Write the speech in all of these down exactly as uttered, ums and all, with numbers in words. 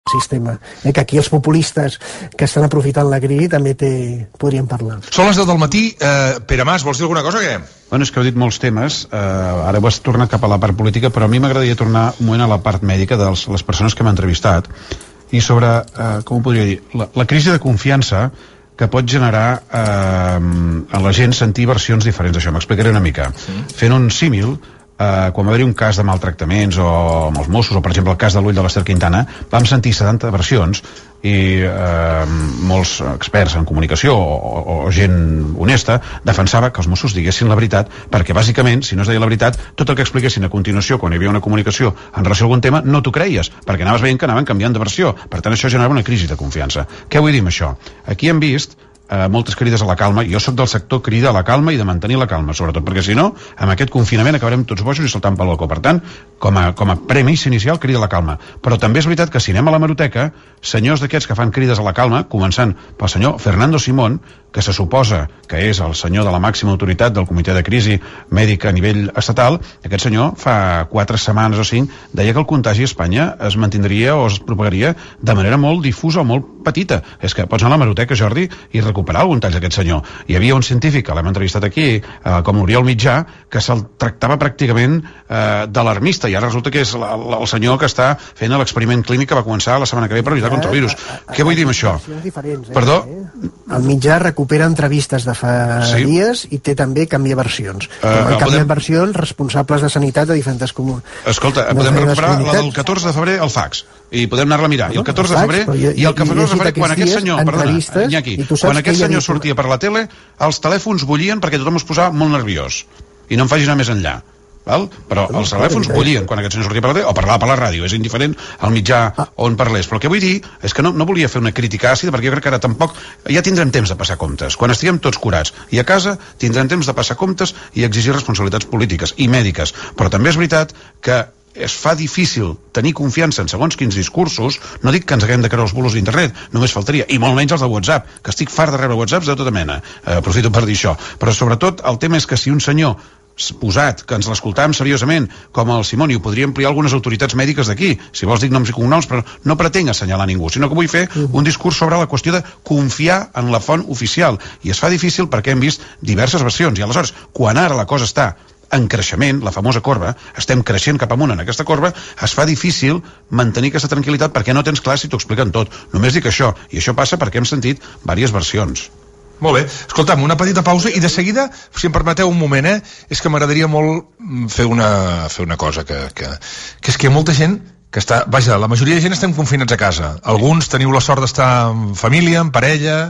sistema, eh, que aquí els populistes que estan aprofitant la crisi també té, podríem parlar. Són les deu del matí. eh, Pere Mas, vols dir alguna cosa o què? Bueno, és que heu dit molts temes, eh, ara ho has tornat cap a la part política, però a mi m'agradaria tornar un moment a la part mèdica de les persones que m'han entrevistat i sobre, eh, com ho podria dir, la, la crisi de confiança que pot generar eh, a la gent sentir versions diferents d'això. M'explicaré una mica. Sí. Fent un símil, Uh, quan va haver un cas de maltractaments o amb els Mossos, o per exemple el cas de l'ull de l'Ester Quintana, vam sentir setanta versions i uh, molts experts en comunicació o, o, o gent honesta defensava que els Mossos diguessin la veritat, perquè bàsicament, si no es deia la veritat, tot el que expliquessin a continuació quan hi havia una comunicació en relació a algun tema, no t'ho creies, perquè anaves veient que anaven canviant de versió. Per tant, això generava una crisi de confiança. Què vull dir amb això? Aquí hem vist Uh, moltes crides a la calma. Jo sóc del sector crida a la calma i de mantenir la calma, sobretot perquè si no, amb aquest confinament acabarem tots bojos i saltant pel balcó. Per tant, com a, com a premissa inicial, crida a la calma. Però també és veritat que si anem a l'hemeroteca, senyors d'aquests que fan crides a la calma, començant pel senyor Fernando Simón, que se suposa que és el senyor de la màxima autoritat del comitè de crisi mèdica a nivell estatal, aquest senyor fa quatre setmanes o cinc deia que el contagi a Espanya es mantindria o es propagaria de manera molt difusa o molt petita. És que pots anar a l'hemeroteca, Jordi, i recuperar el contagi d'aquest senyor. Hi havia un científic que l'hem entrevistat aquí, eh, com Oriol Mitjà, que se'l tractava pràcticament eh, d'alarmista, i ara resulta que és la, la, el senyor que està fent l'experiment clínic que va començar la setmana que ve per lluitar contra el virus. Què vull dir amb això? Perdó? El Mitjà recupera entrevistes de fa sí. dies i té també canvia versions. Uh, Han canviat podem... versions responsables de sanitat de diferents comuns. Escolta, podem recuperar la del catorze de febrer al fax i podem anar-la a mirar. I el catorze de febrer i el catorze de febrer, quan aquest senyor, perdona, Iñaki, quan aquest senyor sortia per la tele, els telèfons bullien perquè tothom es posava molt nerviós. I no em facis anar més enllà. Val? Però els telèfons bullien quan aquest senyor sortia per la tele o parlava per la ràdio, és indiferent al mitjà on parlés. Però el que vull dir és que no, no volia fer una crítica àcida, perquè jo crec que ara tampoc ja tindrem temps de passar comptes. Quan estiguem tots curats i a casa tindrem temps de passar comptes i exigir responsabilitats polítiques i mèdiques. Però també és veritat que es fa difícil tenir confiança en segons quins discursos. No dic que ens haguem de creure els bulos d'internet, només faltaria, i molt menys els de WhatsApp, que estic fart de rebre whatsapps de tota mena, eh, aprofito per dir això. Però sobretot el tema és que si un senyor posat, que ens l'escoltàvem seriosament, com el Simón, i ho podria ampliar algunes autoritats mèdiques d'aquí, si vols dic noms i cognoms, però no pretenc assenyalar ningú, sinó que vull fer un discurs sobre la qüestió de confiar en la font oficial, i es fa difícil perquè hem vist diverses versions, i aleshores, quan ara la cosa està en creixement, la famosa corba, estem creixent cap amunt en aquesta corba, es fa difícil mantenir aquesta tranquil·litat perquè no tens clar si t'ho expliquen tot. Només dic això, i això passa perquè hem sentit diverses versions. Molt bé, escolta'm, una petita pausa i de seguida, si em permeteu un moment, eh, és que m'agradaria molt fer una, fer una cosa que, que, que és que hi ha molta gent que està, vaja, la majoria de gent estem confinats a casa. Alguns teniu la sort d'estar en família, en parella,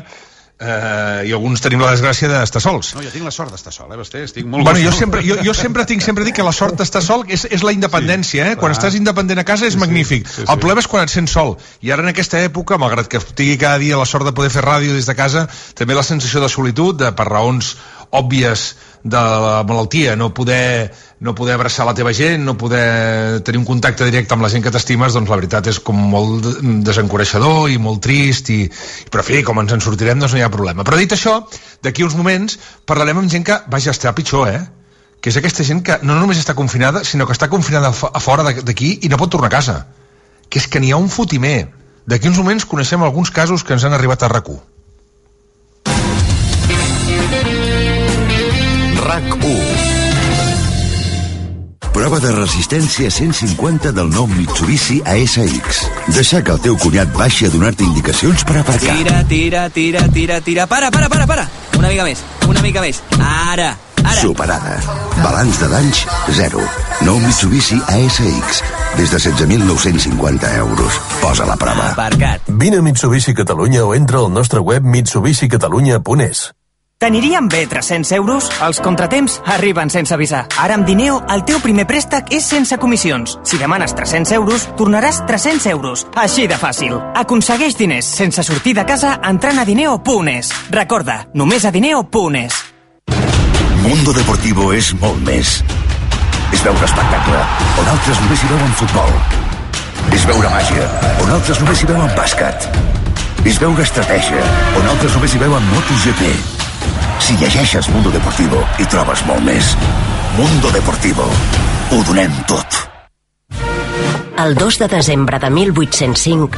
Uh, i alguns tenim la desgràcia d'estar sols. No, jo tinc la sort d'estar sol, eh, Basté? Estic molt bueno, jo sempre, jo, jo sempre tinc sempre dic que la sort d'estar sol és, és la independència, eh? Sí, quan estàs independent a casa és sí, magnífic. Sí, sí, sí. El problema és quan et sents sol. I ara en aquesta època, malgrat que tingui cada dia la sort de poder fer ràdio des de casa, també la sensació de solitud, de, per raons òbvies de la malaltia, no poder, no poder abraçar la teva gent, no poder tenir un contacte directe amb la gent que t'estimes, doncs la veritat és com molt desencoratjador i molt trist, i, però en fi, com ens en sortirem doncs no hi ha problema. Però dit això, d'aquí uns moments parlarem amb gent que, vaja, està pitjor, eh? Que és aquesta gent que no només està confinada, sinó que està confinada a fora d'aquí i no pot tornar a casa. Que és que n'hi ha un fotimer. D'aquí uns moments coneixem alguns casos que ens han arribat a RAC u. RAC u. Prova de resistència cent cinquanta del nou Mitsubishi A S X. Deixa que el teu cunyat baixi a donar-te indicacions per aparcar. Tira, tira, tira, tira, tira. Para, para, para, para. Una mica més, una mica més. Ara, ara. Superada. Balanç de danys, zero. Nou Mitsubishi A S X. Des de setze mil nou-cents cinquanta euros. Posa la prova. Aparcat. Vine a Mitsubishi Catalunya o entra al nostre web mitsubishi catalunya punt es. T'aniríem bé tres-cents euros? Els contratemps arriben sense avisar. Ara amb Dineo, el teu primer préstec és sense comissions. Si demanes tres-cents euros, tornaràs tres-cents euros. Així de fàcil. Aconsegueix diners sense sortir de casa entrant a dineo punt es. Recorda, només a dineo punt es. Mundo Deportivo és molt més. És veure espectacle, on altres només hi veuen futbol. És veure màgia, on altres només hi veuen bàsquet. És veure estratègia, on altres només hi veuen MotoGP. Si llegeixes Mundo Deportivo, hi trobes molt més. Mundo Deportivo. Ho donem tot. El dos de desembre de mil vuit-cents cinc,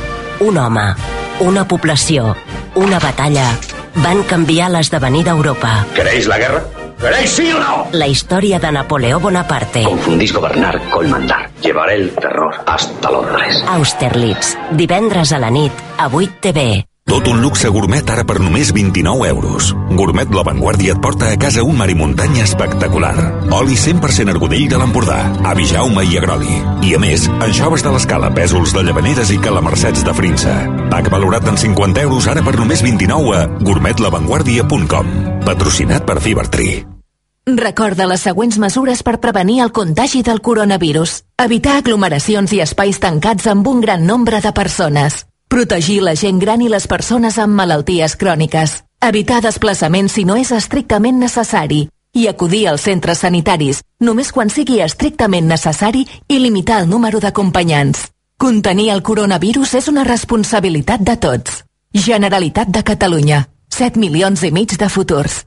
Un home, una població, una batalla van canviar l'esdevenir d'Europa. ¿Queréis la guerra? ¿Queréis sí o no? La història de Napoleó Bonaparte. Confundís gobernar con mandar. Llevaré el terror hasta Londres. Austerlitz, divendres a la nit, a vuit T V. Tot un luxe gourmet ara per només vint-i-nou euros. Gourmet La Vanguardia et porta a casa un mar i muntanya espectacular. Oli cent per cent Argodell de l'Empordà, avi Jaume i agroli. I a més, anxoves de l'Escala, pèsols de Llavaneres i calamarsets de Frinsa. Pack valorat en cinquanta euros ara per només vint-i-nou a gourmet la vanguardia punt com. Patrocinat per Fibertree. Recorda les següents mesures per prevenir el contagi del coronavirus. Evitar aglomeracions i espais tancats amb un gran nombre de persones. Protegir la gent gran i les persones amb malalties cròniques. Evitar desplaçaments si no és estrictament necessari. I acudir als centres sanitaris només quan sigui estrictament necessari i limitar el número d'acompanyants. Contenir el coronavirus és una responsabilitat de tots. Generalitat de Catalunya. set milions i mig de futurs.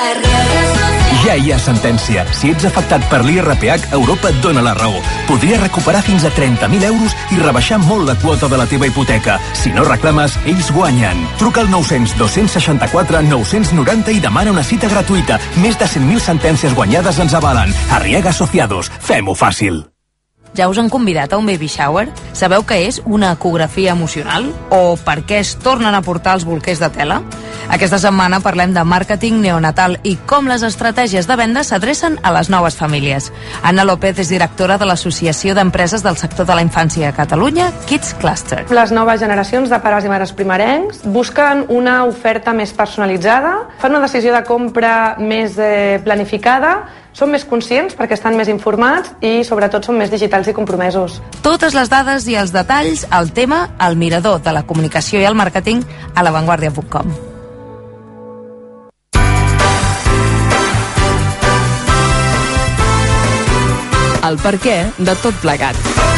Ja hi ha sentència. Si ets afectat per l'I R P H, Europa et dona la raó. Podries recuperar fins a trenta mil euros i rebaixar molt la quota de la teva hipoteca. Si no reclames, ells guanyen. Truca al nou cents dos cents seixanta-quatre nou cents noranta i demana una cita gratuïta. Més de cent mil sentències guanyades ens avalen. Arriaga Asociados. Fem-ho fàcil. Ja us han convidat a un baby shower? Sabeu què és una ecografia emocional? O per què es tornen a portar els bolquers de tela? Aquesta setmana parlem de màrqueting neonatal i com les estratègies de venda s'adrecen a les noves famílies. Anna López és directora de l'Associació d'Empreses del Sector de la Infància a Catalunya, Kids Cluster. Les noves generacions de pares i mares primerencs busquen una oferta més personalitzada, fan una decisió de compra més eh, planificada, són més conscients perquè estan més informats i sobretot són més digitals i compromesos. Totes les dades i els detalls al tema El mirador de la comunicació i el màrqueting a la vanguardia punt com. El per què de tot plegat.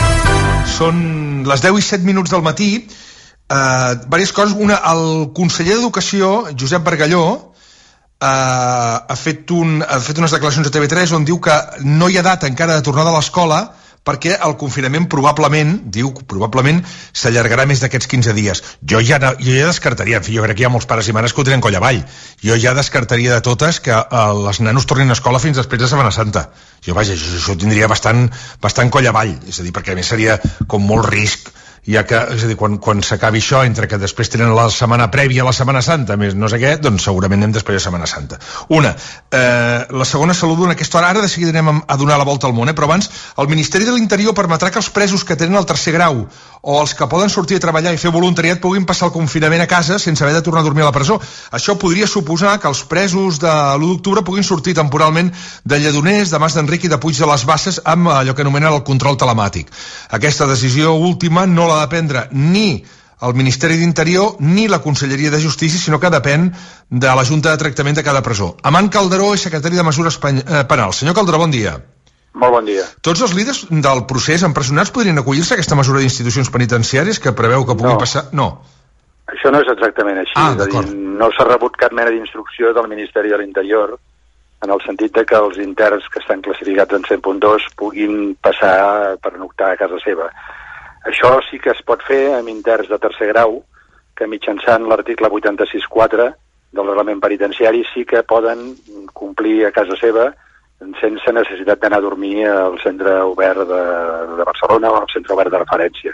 Són les deu i set minuts del matí. Eh, diverses coses. Una, el conseller d'Educació, Josep Bargalló, Uh, ha, fet un, ha fet unes declaracions a T V tres on diu que no hi ha data encara de tornada a l'escola perquè el confinament probablement, diu probablement, s'allargarà més d'aquests quinze dies. Jo ja, jo ja descartaria, en fi, jo crec que hi ha molts pares i mares que ho tenen coll avall. Jo ja descartaria de totes que uh, els nanos tornin a escola fins després de Setmana Santa. Jo, vaja, això, això ho tindria bastant, bastant coll avall, és a dir, perquè a més seria com molt risc, ja que, és a dir, quan, quan s'acabi això, entre que després tenen la setmana prèvia a la Setmana Santa, més no sé què, doncs segurament anem després de Setmana Santa. Una, eh, la segona, saludo en aquesta hora, ara de seguida anem a donar la volta al món, eh? Però abans, el Ministeri de l'Interior permetrà que els presos que tenen el tercer grau o els que poden sortir a treballar i fer voluntariat puguin passar el confinament a casa sense haver de tornar a dormir a la presó. Això podria suposar que els presos de l'u d'octubre puguin sortir temporalment de Lledoners, de Mas d'Enric i de Puig de les Basses amb allò que anomenen el control telemàtic. Aquesta decisió última no l'ha de prendre ni el Ministeri d'Interior ni la Conselleria de Justícia, sinó que depèn de la Junta de Tractament de cada presó. Amant Calderó és secretari de Mesures Penals. Senyor Calderó, bon dia. Molt bon dia. Tots els líders del procés empresonats podrien acollir-se a aquesta mesura d'institucions penitenciàries que preveu que pugui no. passar... No. Això no és exactament així. Ah, és a dir, no s'ha rebut cap mena d'instrucció del Ministeri de l'Interior en el sentit de que els interns que estan classificats en cent punt dos puguin passar per noctar a casa seva. Això sí que es pot fer amb interns de tercer grau que mitjançant l'article vuitanta-sis punt quatre del reglament penitenciari sí que poden complir a casa seva sense necessitat d'anar a dormir al centre obert de, de Barcelona o al centre obert de referència.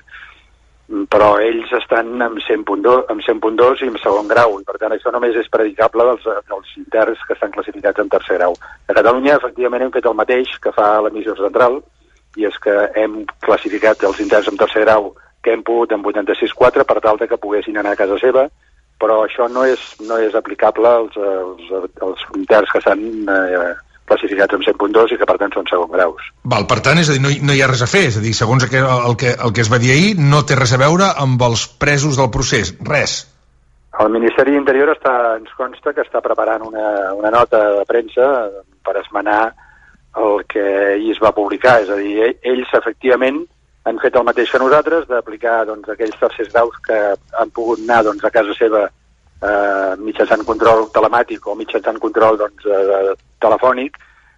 Però ells estan amb cent punt dos i en segon grau, i per tant això només és predicable dels, dels interns que estan classificats en tercer grau. A Catalunya, efectivament, hem fet el mateix que fa l'emissor central, i és que hem classificat els interns en tercer grau que hem pogut en vuitanta-sis punt quatre per tal de que poguessin anar a casa seva, però això no és, no és aplicable als, als, als interns que estan eh, classificats en cent punt dos i que per tant són segon graus. Val, per tant, és a dir, no, no hi ha res a fer, és a dir, segons el que, el, que, el que es va dir ahir, no té res a veure amb els presos del procés, res. El Ministeri d'Interior està, ens consta que està preparant una, una nota de premsa per esmenar el que ahir es va publicar, és a dir, ells efectivament han fet el mateix que nosaltres, d'aplicar doncs, aquells tercers graus que han pogut anar doncs, a casa seva eh, mitjançant control telemàtic o mitjançant control doncs, eh, telefònic,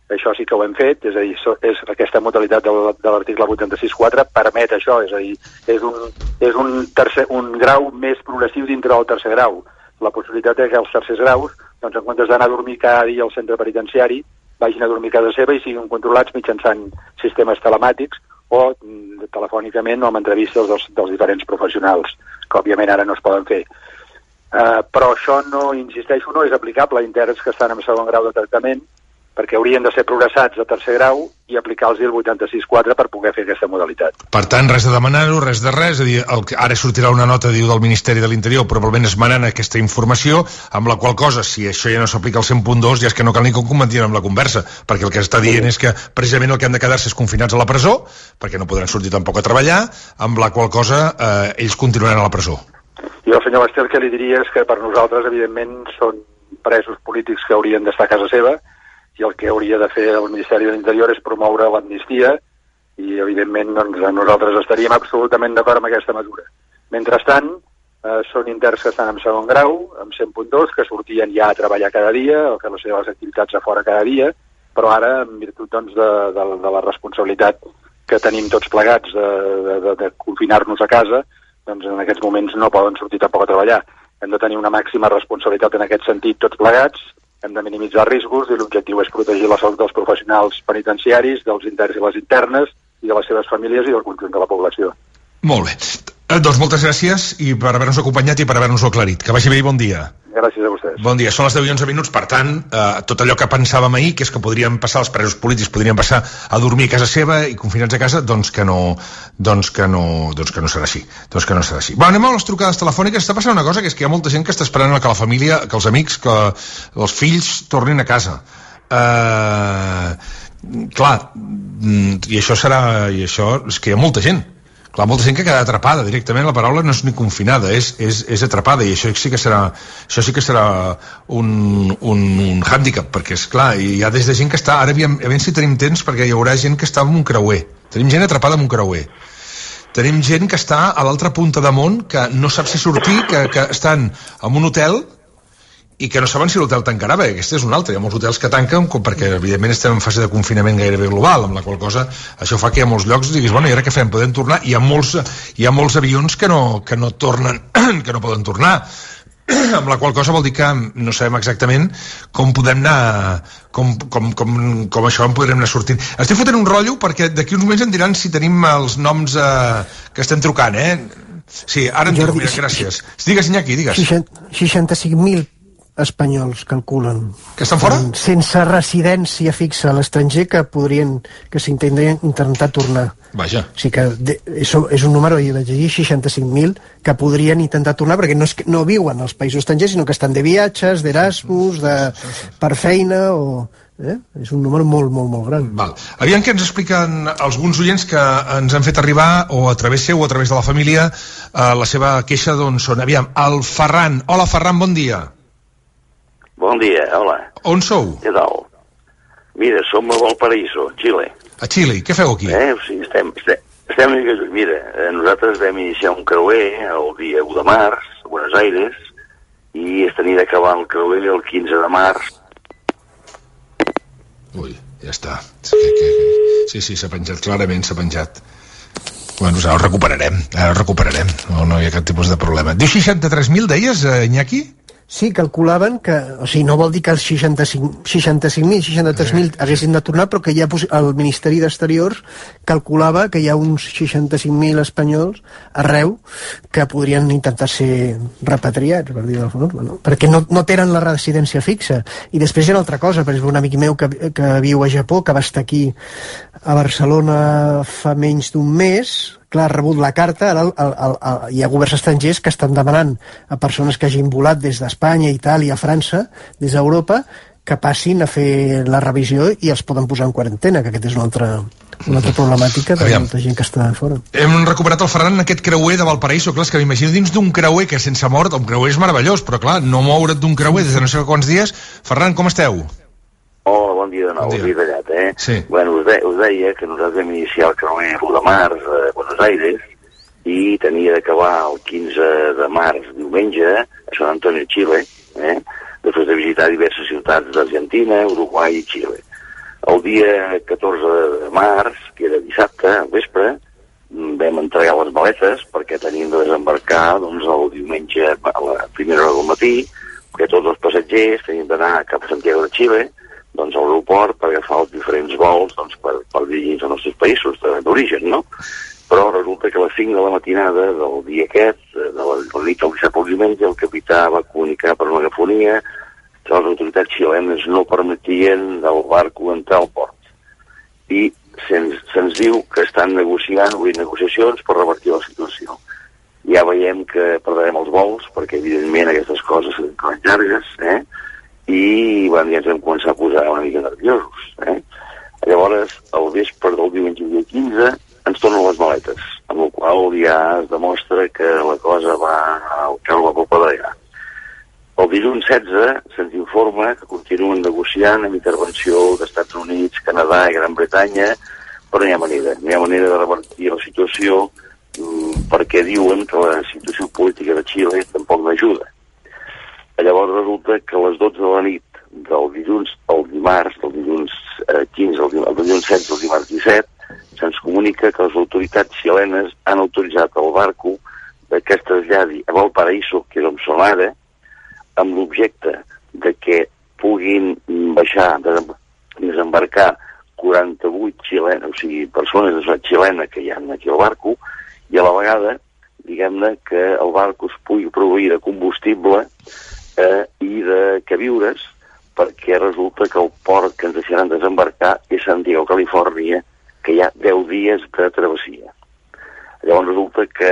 això sí que ho hem fet, és a dir, és aquesta modalitat de l'article vuitanta-sis quatre permet això, és a dir, és un, és un, tercer, un grau més progressiu dintre del tercer grau. La possibilitat és que els tercers graus, doncs en comptes d'anar a dormir cada dia al centre penitenciari, vagin a dormir a casa seva i siguin controlats mitjançant sistemes telemàtics o mm, telefònicament o amb entrevistes dels, dels diferents professionals, que òbviament ara no es poden fer. Uh, però això, no insisteixo, no és aplicable a interns que estan en segon grau de tractament, perquè haurien de ser progressats a tercer grau i aplicar-los el vuitanta-sis quatre per poder fer aquesta modalitat. Per tant, res de demanar-ho, res de res, és a dir, el que ara sortirà una nota, diu, del Ministeri de l'Interior, probablement esmenant aquesta informació, amb la qual cosa, si això ja no s'aplica al cent punt dos, ja és que no cal ni que ho comentin amb la conversa, perquè el que està dient és que precisament el que han de quedar-se és confinats a la presó, perquè no podran sortir tampoc a treballar, amb la qual cosa eh, ells continuaran a la presó. I al senyor Basté el que li diria és que per nosaltres, evidentment, són presos polítics que haurien d'estar a casa seva, i el que hauria de fer el Ministeri de l'Interior és promoure l'amnistia i, evidentment, doncs, nosaltres estaríem absolutament d'acord amb aquesta mesura. Mentrestant, eh, són interns que estan en segon grau, amb cent punt dos, que sortien ja a treballar cada dia, o fer les seves activitats a fora cada dia, però ara, en virtut doncs, de, de, de la responsabilitat que tenim tots plegats de, de, de, de confinar-nos a casa, doncs en aquests moments no poden sortir tampoc a treballar. Hem de tenir una màxima responsabilitat en aquest sentit tots plegats, hem de minimitzar riscos i l'objectiu és protegir la salut dels professionals penitenciaris, dels interns i les internes i de les seves famílies i del conjunt de la població. Molt bé. Eh, doncs moltes gràcies i per haver-nos acompanyat i per haver-nos-ho aclarit. Que vagi bé i bon dia. Gràcies a vostès. Bon dia. Són les deu i onze minuts, per tant, eh, tot allò que pensàvem ahir, que és que podrien passar els presos polítics, podrien passar a dormir a casa seva i confinats a casa, doncs que no, doncs que no, doncs que no serà així. Doncs que no serà així. Va, anem a les trucades telefòniques. Està passant una cosa, que és que hi ha molta gent que està esperant que la família, que els amics, que els fills tornin a casa. Eh, clar, i això serà, i això és que hi ha molta gent. Clar, molta gent que queda atrapada directament, la paraula no és ni confinada, és, és, és atrapada, i això sí que serà, això sí que serà un, un, un hàndicap, perquè és clar, hi ha des de gent que està, ara aviam, aviam si tenim temps, perquè hi haurà gent que està en un creuer, tenim gent atrapada en un creuer, tenim gent que està a l'altra punta de món, que no sap si sortir, que, que estan en un hotel, i que no saben si l'hotel tancarà, perquè aquest és un altre. Hi ha molts hotels que tanquen perquè, evidentment, estem en fase de confinament gairebé global, amb la qual cosa això fa que hi ha molts llocs diguis, bueno, i ara què fem? Podem tornar? Hi ha molts, hi ha molts avions que no, que no tornen, que no poden tornar. Amb la qual cosa vol dir que no sabem exactament com podem anar, com, com, com, com això en podrem anar sortint. Estic fotent un rotllo perquè d'aquí uns moments em diran si tenim els noms eh, que estem trucant, eh? Sí, ara en dic, mira, gràcies. Digues, Iñaki, digues. seixanta-cinc mil espanyols calculen que estan fora? Sense residència fixa a l'estranger que podrien, que s'intendrien intentar tornar. Vaja. O sigui que de, és, és un número, jo vaig dir seixanta-cinc mil que podrien intentar tornar perquè no, és, no viuen als països estrangers, sinó que estan de viatges, d'Erasmus, de, per feina o... Eh? És un número molt, molt, molt gran. Val. Aviam que ens expliquen alguns oients que ens han fet arribar, o a través seu o a través de la família, eh, la seva queixa d'on són. Aviam, el Ferran. Hola, Ferran, bon dia. Bon dia, hola. On sou? Què tal? Mira, som a Valparaíso, Xile. A Xile, què feu aquí? Eh, o sigui, estem, estem, estem una mica... Mira, nosaltres vam iniciar un creuer el dia u de març, a Buenos Aires, i es tenia d'acabar el creuer el quinze de març. Ui, ja està. Sí, que, sí, sí, s'ha penjat, clarament s'ha penjat. Bueno, ara ho recuperarem, ara ho recuperarem. No, no hi ha cap tipus de problema. Diu seixanta-tres mil, deies, eh, Iñaki? Sí, calculaven que, o sigui, no vol dir que els seixanta-cinc mil, seixanta-tres mil haguessin de tornar, però que ja el Ministeri d'Exteriors calculava que hi ha uns seixanta-cinc mil espanyols arreu que podrien intentar ser repatriats, per dir-ho d'alguna forma, no? Perquè no, no tenen la residència fixa. I després hi ha una altra cosa, per exemple, un amic meu que, que viu a Japó, que va estar aquí a Barcelona fa menys d'un mes, clar, ha rebut la carta, ara el, el, el, el, hi ha governs estrangers que estan demanant a persones que hagin volat des d'Espanya, Itàlia, França, des d'Europa, que passin a fer la revisió i els poden posar en quarantena, que aquest és una altra, una altra problemàtica de molta gent que està fora. Hem recuperat el Ferran en aquest creuer de Valparaíso. Clar, és que m'imagino dins d'un creuer que sense mort, un creuer és meravellós, però clar, no moure't d'un creuer des de no sé quants dies. Ferran, com esteu? Hola, bon dia de nou, bon dia tallat, eh? Sí. Bueno, us, de, us deia que nosaltres vam iniciar el creuer l'u de març a Buenos Aires i tenia d'acabar el quinze de març, diumenge, a San Antonio, Xile, eh? Després de visitar diverses ciutats d'Argentina, Uruguai i Xile. El dia catorze de març, que era dissabte, al vespre, vam entregar les maletes perquè teníem de desembarcar doncs, el diumenge a la primera hora del matí, perquè tots els passatgers teníem d'anar cap a Santiago de Chile, doncs, a l'aeroport per agafar els diferents vols doncs, per, per dirigir-nos als nostres països d'origen, no? Però resulta que a les cinc de la matinada del dia aquest, de la, de la nit del dissabte al diumenge, el capità va comunicar per una megafonia que les autoritats xilenes no permetien el barco entrar al port. I se'ns se diu que estan negociant, obrint negociacions per revertir la situació. Ja veiem que perdrem els vols, perquè evidentment aquestes coses seran llargues, eh? I bueno, ja ens vam començar a posar una mica nerviosos. Eh? Llavors, al vespre del diumenge dia quinze, ens tornen les maletes, amb la qual ja es demostra que la cosa va al cau la popa de gra. El dilluns setze se'ns informa que continuen negociant amb intervenció d'Estats Units, Canadà i Gran Bretanya, però no hi ha manera. No hi ha manera de revertir la situació perquè diuen que la situació política de Xile tampoc n'ajuda. Llavors resulta que a les dotze de la nit del dilluns al dimarts, del dilluns quinze al dilluns setze al dimarts disset, se'ns comunica que les autoritats xilenes han autoritzat el barco que es traslladi a Valparaíso, que és on som ara, amb l'objecte de que puguin baixar, desembarcar quaranta-vuit xilenes, o sigui, persones de la xilena que hi ha aquí al barco, i a la vegada, diguem-ne, que el barco es pugui proveir de combustible eh, i de queviures, perquè resulta que el port que ens deixaran desembarcar és San Diego, Califòrnia, que hi ha deu dies de travessia. Llavors resulta que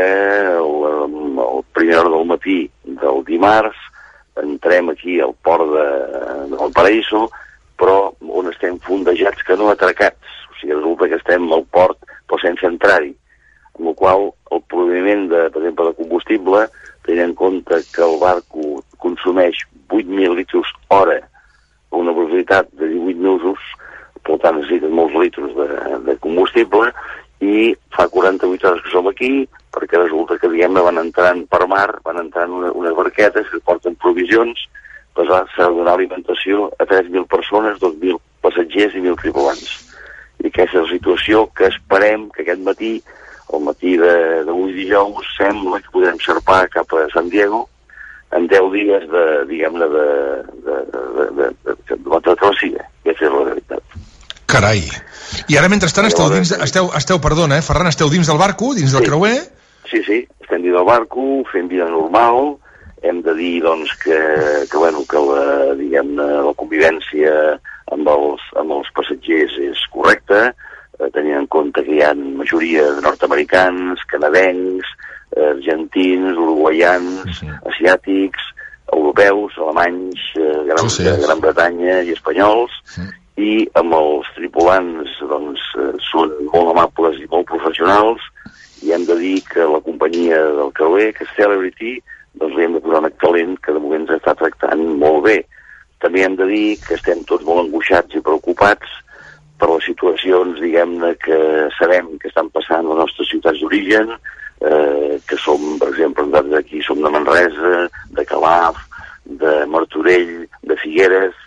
el, el primer hora del matí del dimarts entrem aquí al port de, de Valparaíso, però on estem fondejats que no atracats. O sigui, resulta que estem al port però sense entrar-hi. Amb la qual el proveïment, de, per exemple, de combustible, tenint en compte que el barco consumeix vuit mil litres hora a una velocitat de divuit nusos, per tant necessiten molts litres de, de combustible, i fa quaranta-vuit hores que som aquí, perquè resulta que, diguem-ne, van entrant per mar, van entrant una, unes barquetes que porten provisions, doncs s'ha de donar alimentació a tres mil persones, dos mil passatgers i mil tripulants. I aquesta és la situació que esperem que aquest matí, el matí d'avui dijous, sembla que podrem xerpar cap a San Diego en deu dies de, diguem-ne, de, de, de, de, de, de, de travessia. Aquesta és la realitat. Carai. I ara, mentrestant, esteu dins, esteu, esteu, perdona, eh, Ferran, esteu dins del barco, dins del sí. creuer? Sí, sí, estem dins del barco, fent vida normal, hem de dir, doncs, que, que bueno, que la, diguem-ne, la convivència amb els, amb els passatgers és correcta, eh, tenint en compte que hi ha majoria de nord-americans, canadencs, argentins, uruguaians, sí. asiàtics, europeus, alemanys, eh, Gran, sí, sí. Gran Bretanya i espanyols, sí. I amb els tripulants doncs, són molt amables i molt professionals, i hem de dir que la companyia del creuer, que és Celebrity, doncs li hem de posar un excel·lent que de moment ens està tractant molt bé. També hem de dir que estem tots molt angoixats i preocupats per les situacions, diguem-ne, que sabem que estan passant a les nostres ciutats d'origen, eh, que som, per exemple, nosaltres aquí som de Manresa, de Calaf, de Martorell, de Figueres.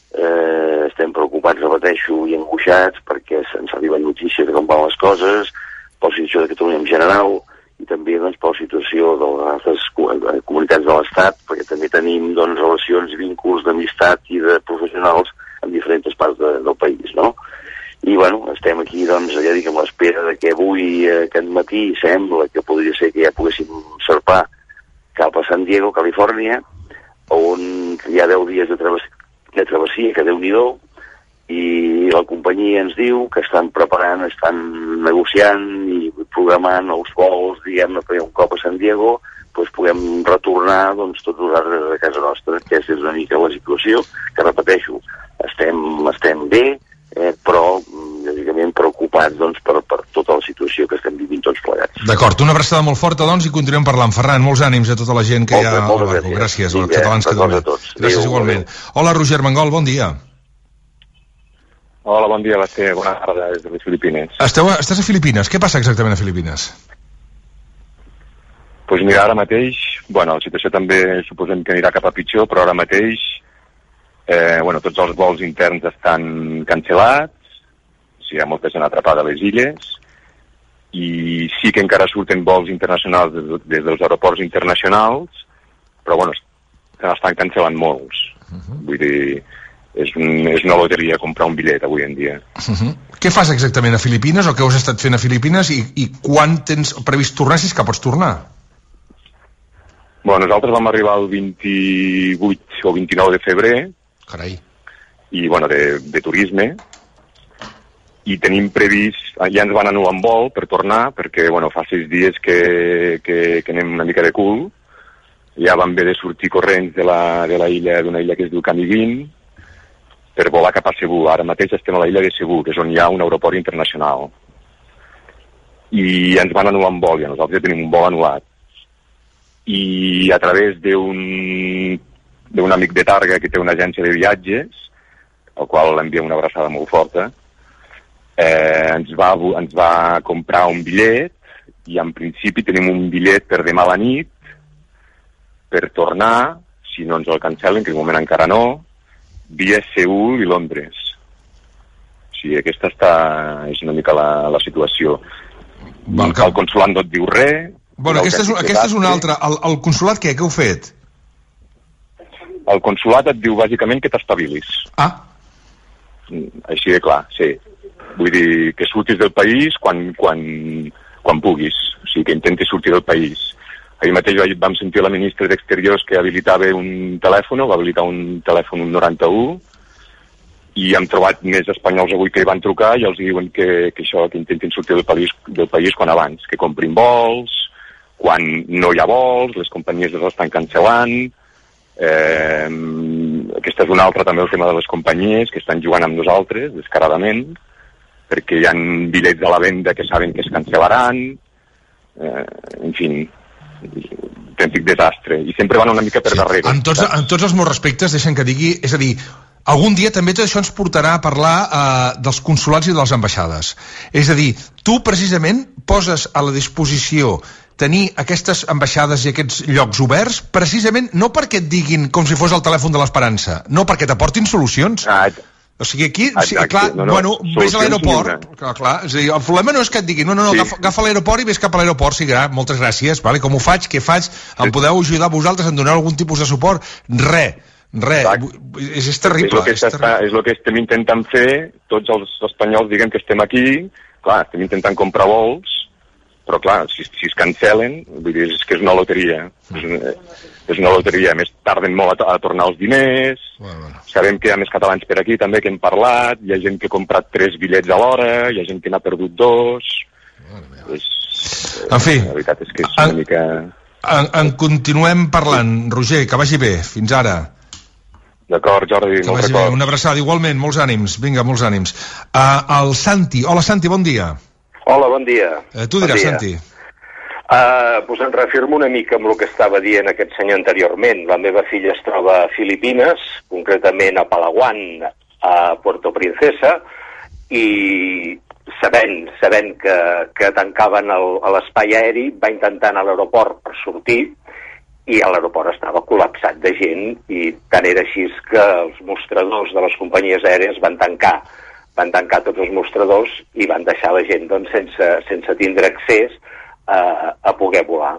Eh, estem preocupats, repeteixo, i angoixats perquè ens arriben notícies de com van les coses, per la situació de Catalunya en general, i també doncs, per la situació de les altres comunitats de l'Estat, perquè també tenim doncs, relacions i vínculs d'amistat i de professionals en diferents parts de, del país, no? I, bueno, estem aquí, doncs, ja dic, amb l'espera de que avui, eh, aquest matí, sembla que podria ser que ja poguéssim zarpar cap a San Diego, Califòrnia, on hi ha deu dies de travessia, de travessia, que Déu-n'hi-do, i la companyia ens diu que estan preparant, estan negociant i programant els vols, diguem-ne, per un cop a San Diego, doncs puguem retornar, doncs, tots nosaltres a casa nostra, que és una mica la situació, que repeteixo, estem, estem bé, eh, però, lògicament, preocupats, doncs, per, per tota la situació que estem vivint tots plegats. D'acord, una abraçada molt forta, doncs, i continuem parlant. Ferran, molts ànims a tota la gent que hi ha al barco. Gràcies, als catalans que donen. Gràcies igualment. Hola, Roger Mangol, bon dia. Hola, bon dia, Basté. Bona tarda des de les Filipines. Esteu, estàs a Filipines. Què passa exactament a Filipines? Doncs pues mira, ara mateix, bueno, la situació també suposem que anirà cap a pitjor, però ara mateix, eh, bueno, tots els vols interns estan cancel·lats, hi ha molta gent atrapada a les illes, i sí que encara surten vols internacionals des, des dels aeroports internacionals, però bueno, se n'estan cancel·lant molts. Uh-huh. Vull dir, és, un, és una loteria comprar un bitllet avui en dia. Uh-huh. Què fas exactament a Filipines, o què has estat fent a Filipines, i, i quan tens previst tornar, si és que pots tornar? Bueno, nosaltres vam arribar el vint-i-vuit o vint-i-nou de febrer. Carai. I, bueno, de, de turisme. I tenim previst, ja ens van anular en vol per tornar, perquè, bueno, fa sis dies que, que, que anem una mica de cul. Ja vam haver de sortir corrents de la, de la illa, d'una illa que es diu Camiguin, per volar cap a Cebu. Ara mateix estem a la illa de Cebu, que és on hi ha un aeroport internacional. I ens van anular en vol, ja nosaltres ja tenim un vol anulat. I a través d'un d'un amic de Targa que té una agència de viatges, al qual l'envia una abraçada molt forta, eh, ens, va, ens va comprar un bitllet, i en principi tenim un bitllet per demà a la nit per tornar, si no ens el cancel·len, que de moment encara no, via Seül i Londres. O sigui, aquesta està, és una mica la, la situació. Val, que... El consulat no et diu res. Bueno, aquesta és, aquesta és una altra. El, el consulat què? Què heu fet? El consulat et diu bàsicament que t'estabilis. Ah. Així de clar, sí. Vull dir, que surtis del país quan, quan, quan puguis. O sigui, que intentis sortir del país. Ahir mateix vam sentir la ministra d'Exteriors que habilitava un telèfon, va habilitar un telèfon, un noranta-u, i hem trobat més espanyols avui que hi van trucar i els diuen que, que això, que intentin sortir del país, del país quan abans, que comprin vols, quan no hi ha vols, les companyies les estan cancel·lant. Eh, aquesta és una altra, també, el tema de les companyies, que estan jugant amb nosaltres, descaradament, perquè hi ha bitllets a la venda que saben que es cancel·laran. Eh, en fi, autèntic desastre. I sempre van una mica per sí. darrere. En tots, en tots els meus respectes, deixen que digui, és a dir, algun dia també tot això ens portarà a parlar eh, dels consulats i de les ambaixades. És a dir, tu precisament poses a la disposició tenir aquestes ambaixades i aquests llocs oberts precisament no perquè et diguin com si fos el telèfon de l'Esperança, no, perquè t'aportin solucions. Ah, o sigui, aquí, sí, clar, no, no, bueno, vés a l'aeroport, clar, clar, és a dir, el problema no és que et diguin, no, no, no, sí. agafa, agafa l'aeroport i vés cap a l'aeroport, sí, gra, moltes gràcies, vale? Com ho faig, què faig, em sí. podeu ajudar vosaltres, em doneu algun tipus de suport? Res, res, és, és terrible. És el que, és terrible. És el que estem intentant fer, tots els espanyols diguem que estem aquí, clar, estem intentant comprar vols, però clar, si, si es cancel·len, vull dir, és que és una loteria. Mm. És, una, és una loteria. A més, tarden molt a, a tornar els diners. Bueno, bueno. Sabem que hi ha més catalans per aquí, també, que hem parlat. Hi ha gent que ha comprat tres bitllets a l'hora, hi ha gent que n'ha perdut dos. Bueno, és, en fi, la veritat és que és una en, mica... En, en continuem parlant. Roger, que vagi bé. Fins ara. D'acord, Jordi, molts records. Una abraçada, igualment, molts ànims. Vinga, molts ànims. Uh, el Santi. Hola, Santi, bon dia. Hola, bon dia. Eh, tu diràs, bon Santi. Uh, pues em reafirmo una mica amb el que estava dient aquest senyor anteriorment. La meva filla es troba a Filipines, concretament a Palawan, a Puerto Princesa, i sabent, sabent que, que tancaven el, l'espai aeri, va intentar anar a l'aeroport per sortir, i a l'aeroport estava col·lapsat de gent, i tant era així que els mostradors de les companyies aèries van tancar van tancar tots els mostradors i van deixar la gent doncs, sense, sense tindre accés a, a poder volar.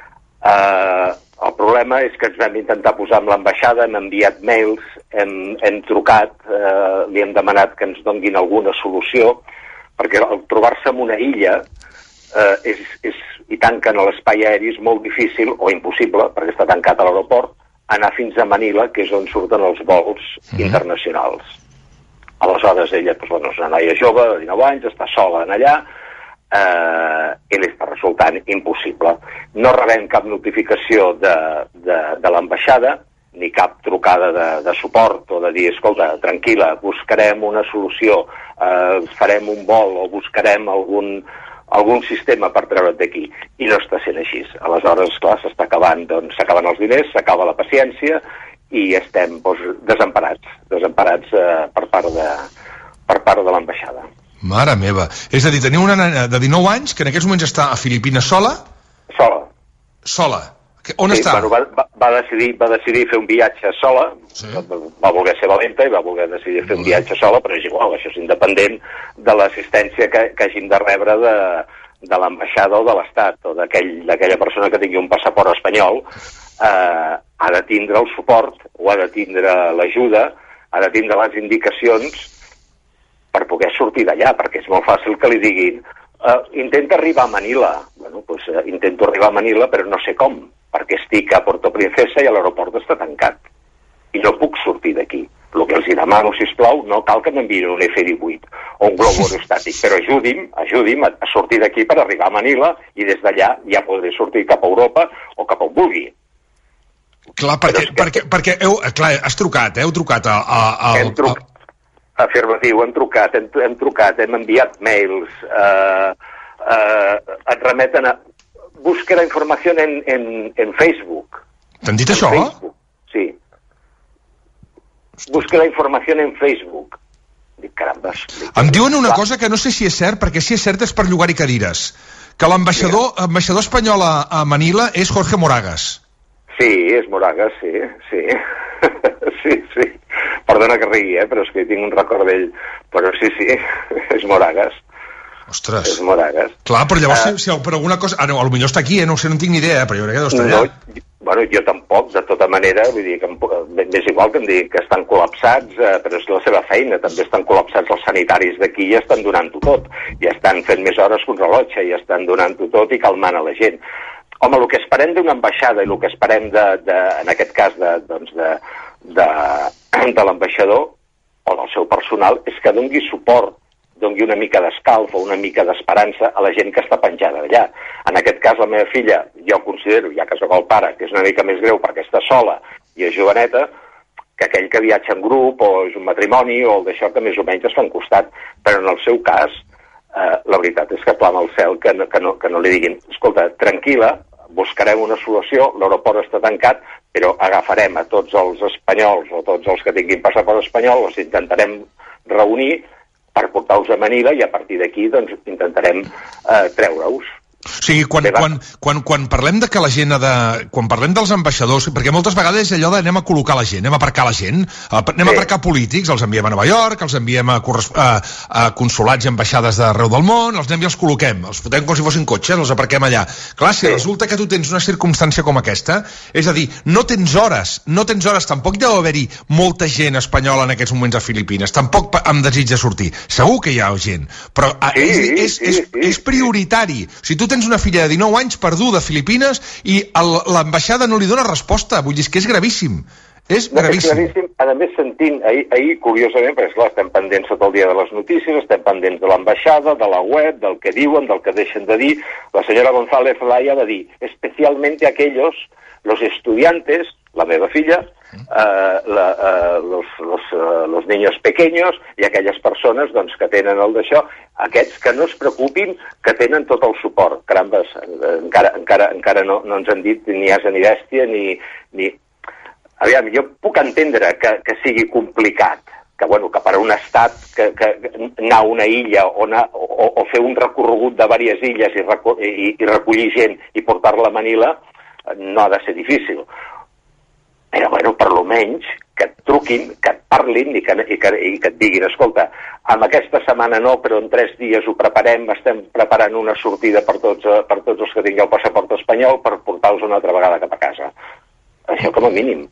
Uh, el problema és que ens vam intentar posar amb l'ambaixada, hem enviat mails, hem, hem trucat, uh, li hem demanat que ens donguin alguna solució, perquè el trobar-se en una illa uh, és, és, i tanquen l'espai aeri és molt difícil o impossible, perquè està tancat a l'aeroport, anar fins a Manila, que és on surten els vols mm-hmm. internacionals. Aleshores ella, doncs, bueno, és una noia jove, de dinou anys, està sola en allà, eh, i li està resultant impossible. No rebem cap notificació de, de, de l'ambaixada, ni cap trucada de, de suport o de dir, escolta, tranquil·la, buscarem una solució, eh, farem un vol o buscarem algun, algun sistema per treure't d'aquí. I no està sent així. Aleshores, clar, s'està acabant, doncs, s'acaben els diners, s'acaba la paciència, i estem doncs, desemparats, desemparats eh, per part de, per part de l'ambaixada. Mare meva. És a dir, teniu una nena de dinou anys que en aquests moments està a Filipines sola? Sola. Sola. On sí, està? Bueno, va, va, decidir, va decidir fer un viatge sola, sí. va, va voler ser valenta i va voler decidir fer un viatge sola, però és igual, això és independent de l'assistència que, que hagin de rebre de, de l'ambaixada o de l'Estat, o d'aquella aquell, persona que tingui un passaport espanyol, eh, ha de tindre el suport, o ha de tindre l'ajuda, ha de tindre les indicacions per poder sortir d'allà, perquè és molt fàcil que li diguin uh, intenta arribar a Manila. Bueno, doncs uh, intento arribar a Manila, però no sé com, perquè estic a Puerto Princesa i l'aeroport està tancat. I no puc sortir d'aquí. El que els demano, sisplau, no cal que m'enviïn un F divuit o un globo aerostàtic, però ajudi'm, ajudi'm a, a sortir d'aquí per arribar a Manila i des d'allà ja podré sortir cap a Europa o cap on vulgui. Clar, perquè, que... perquè, perquè heu, clar, has trucat, eh? Heu trucat a... a, a hem trucat. Afirmatiu, hem trucat, hem, hem trucat, hem enviat mails, eh, eh, et remeten a... Busca la informació en, en, en Facebook. T'han dit en això? Facebook, sí. Busca la informació en Facebook. Dic, carambes. Dic, em diuen una cosa que no sé si és cert, perquè si és cert és per llogar-hi cadires. Que l'ambaixador sí. ambaixador espanyol a, a Manila és Jorge Moragas. Sí, és Moragas, sí, sí. sí, sí. Perdona que rigui, eh, però és que tinc un record d'ell. Però sí, sí, és Moragas. Ostres. És Moragas. Clar, però llavors, uh, si, si per alguna cosa... Ah, no, potser està aquí, eh? No sé, no tinc ni idea, però jo crec que deu estar allà. No, bueno, jo tampoc, de tota manera, vull dir que és igual que em digui que estan col·lapsats, eh, però és la seva feina, també estan col·lapsats els sanitaris d'aquí i estan donant-ho tot. I estan fent més hores que un rellotge i estan donant-ho tot i calmant a la gent. Home, el que esperem d'una ambaixada i el que esperem, de, de, en aquest cas, de, doncs de, de, de l'ambaixador o del seu personal, és que doni suport, doni una mica d'escalf o una mica d'esperança a la gent que està penjada allà. En aquest cas, la meva filla, jo considero, ja que soc el pare, que és una mica més greu perquè està sola i és joveneta, que aquell que viatja en grup o és un matrimoni o el d'això que més o menys es fa en costat. Però en el seu cas, eh, la veritat és que clama al cel que no, que no, que no li diguin escolta, tranquil·la, buscarem una solució, l'aeroport està tancat, però agafarem a tots els espanyols o tots els que tinguin passaport espanyol, els intentarem reunir per portar-los a Manila i a partir d'aquí doncs, intentarem eh, treure-us. O sigui, quan, quan, quan, quan parlem de que la gent ha de... Quan parlem dels ambaixadors, perquè moltes vegades és allò de anem a col·locar la gent, anem a aparcar la gent, anem a aparcar polítics, els enviem a Nova York, els enviem a, a, a consulats i ambaixades d'arreu del món, els anem i els col·loquem, els fotem com si fossin cotxes, els aparquem allà. Clar, si sí. resulta que tu tens una circumstància com aquesta, és a dir, no tens hores, no tens hores, tampoc deu haver-hi molta gent espanyola en aquests moments a Filipines, tampoc amb desig de sortir. Segur que hi ha gent, però sí, és, és, és, és, és prioritari. O sigui, tu tens una filla de dinou anys perduda a Filipines i l'ambaixada no li dona resposta. Vull dir, és que és gravíssim. És no, gravíssim. És gravíssim. A més, sentint, ahir, ahir curiosament, perquè esclar, estem pendents tot el dia de les notícies, estem pendents de l'ambaixada, de la web, del que diuen, del que deixen de dir. La senyora González Laya va dir, especialmente aquellos, los estudiantes, la meva filla, eh, la, eh, los, los, eh, los niños pequeños i aquelles persones doncs, que tenen el d'això, aquests que no es preocupin, que tenen tot el suport. Carambes, encara, encara, encara no, no ens han dit ni asa ni bèstia, ni... ni... Aviam, jo puc entendre que, que sigui complicat, que, bueno, que per a un estat que, que anar a una illa o, anar, o, o fer un recorregut de diverses illes i, reco i, i recollir gent i portar-la a Manila no ha de ser difícil. Però, bueno, per lo menys, que et truquin, que et parlin i que, i que, i que et diguin, escolta, amb aquesta setmana no, però en tres dies ho preparem, estem preparant una sortida per tots, per tots els que tingueu passaport espanyol per portar-los una altra vegada cap a casa. Això com a mínim.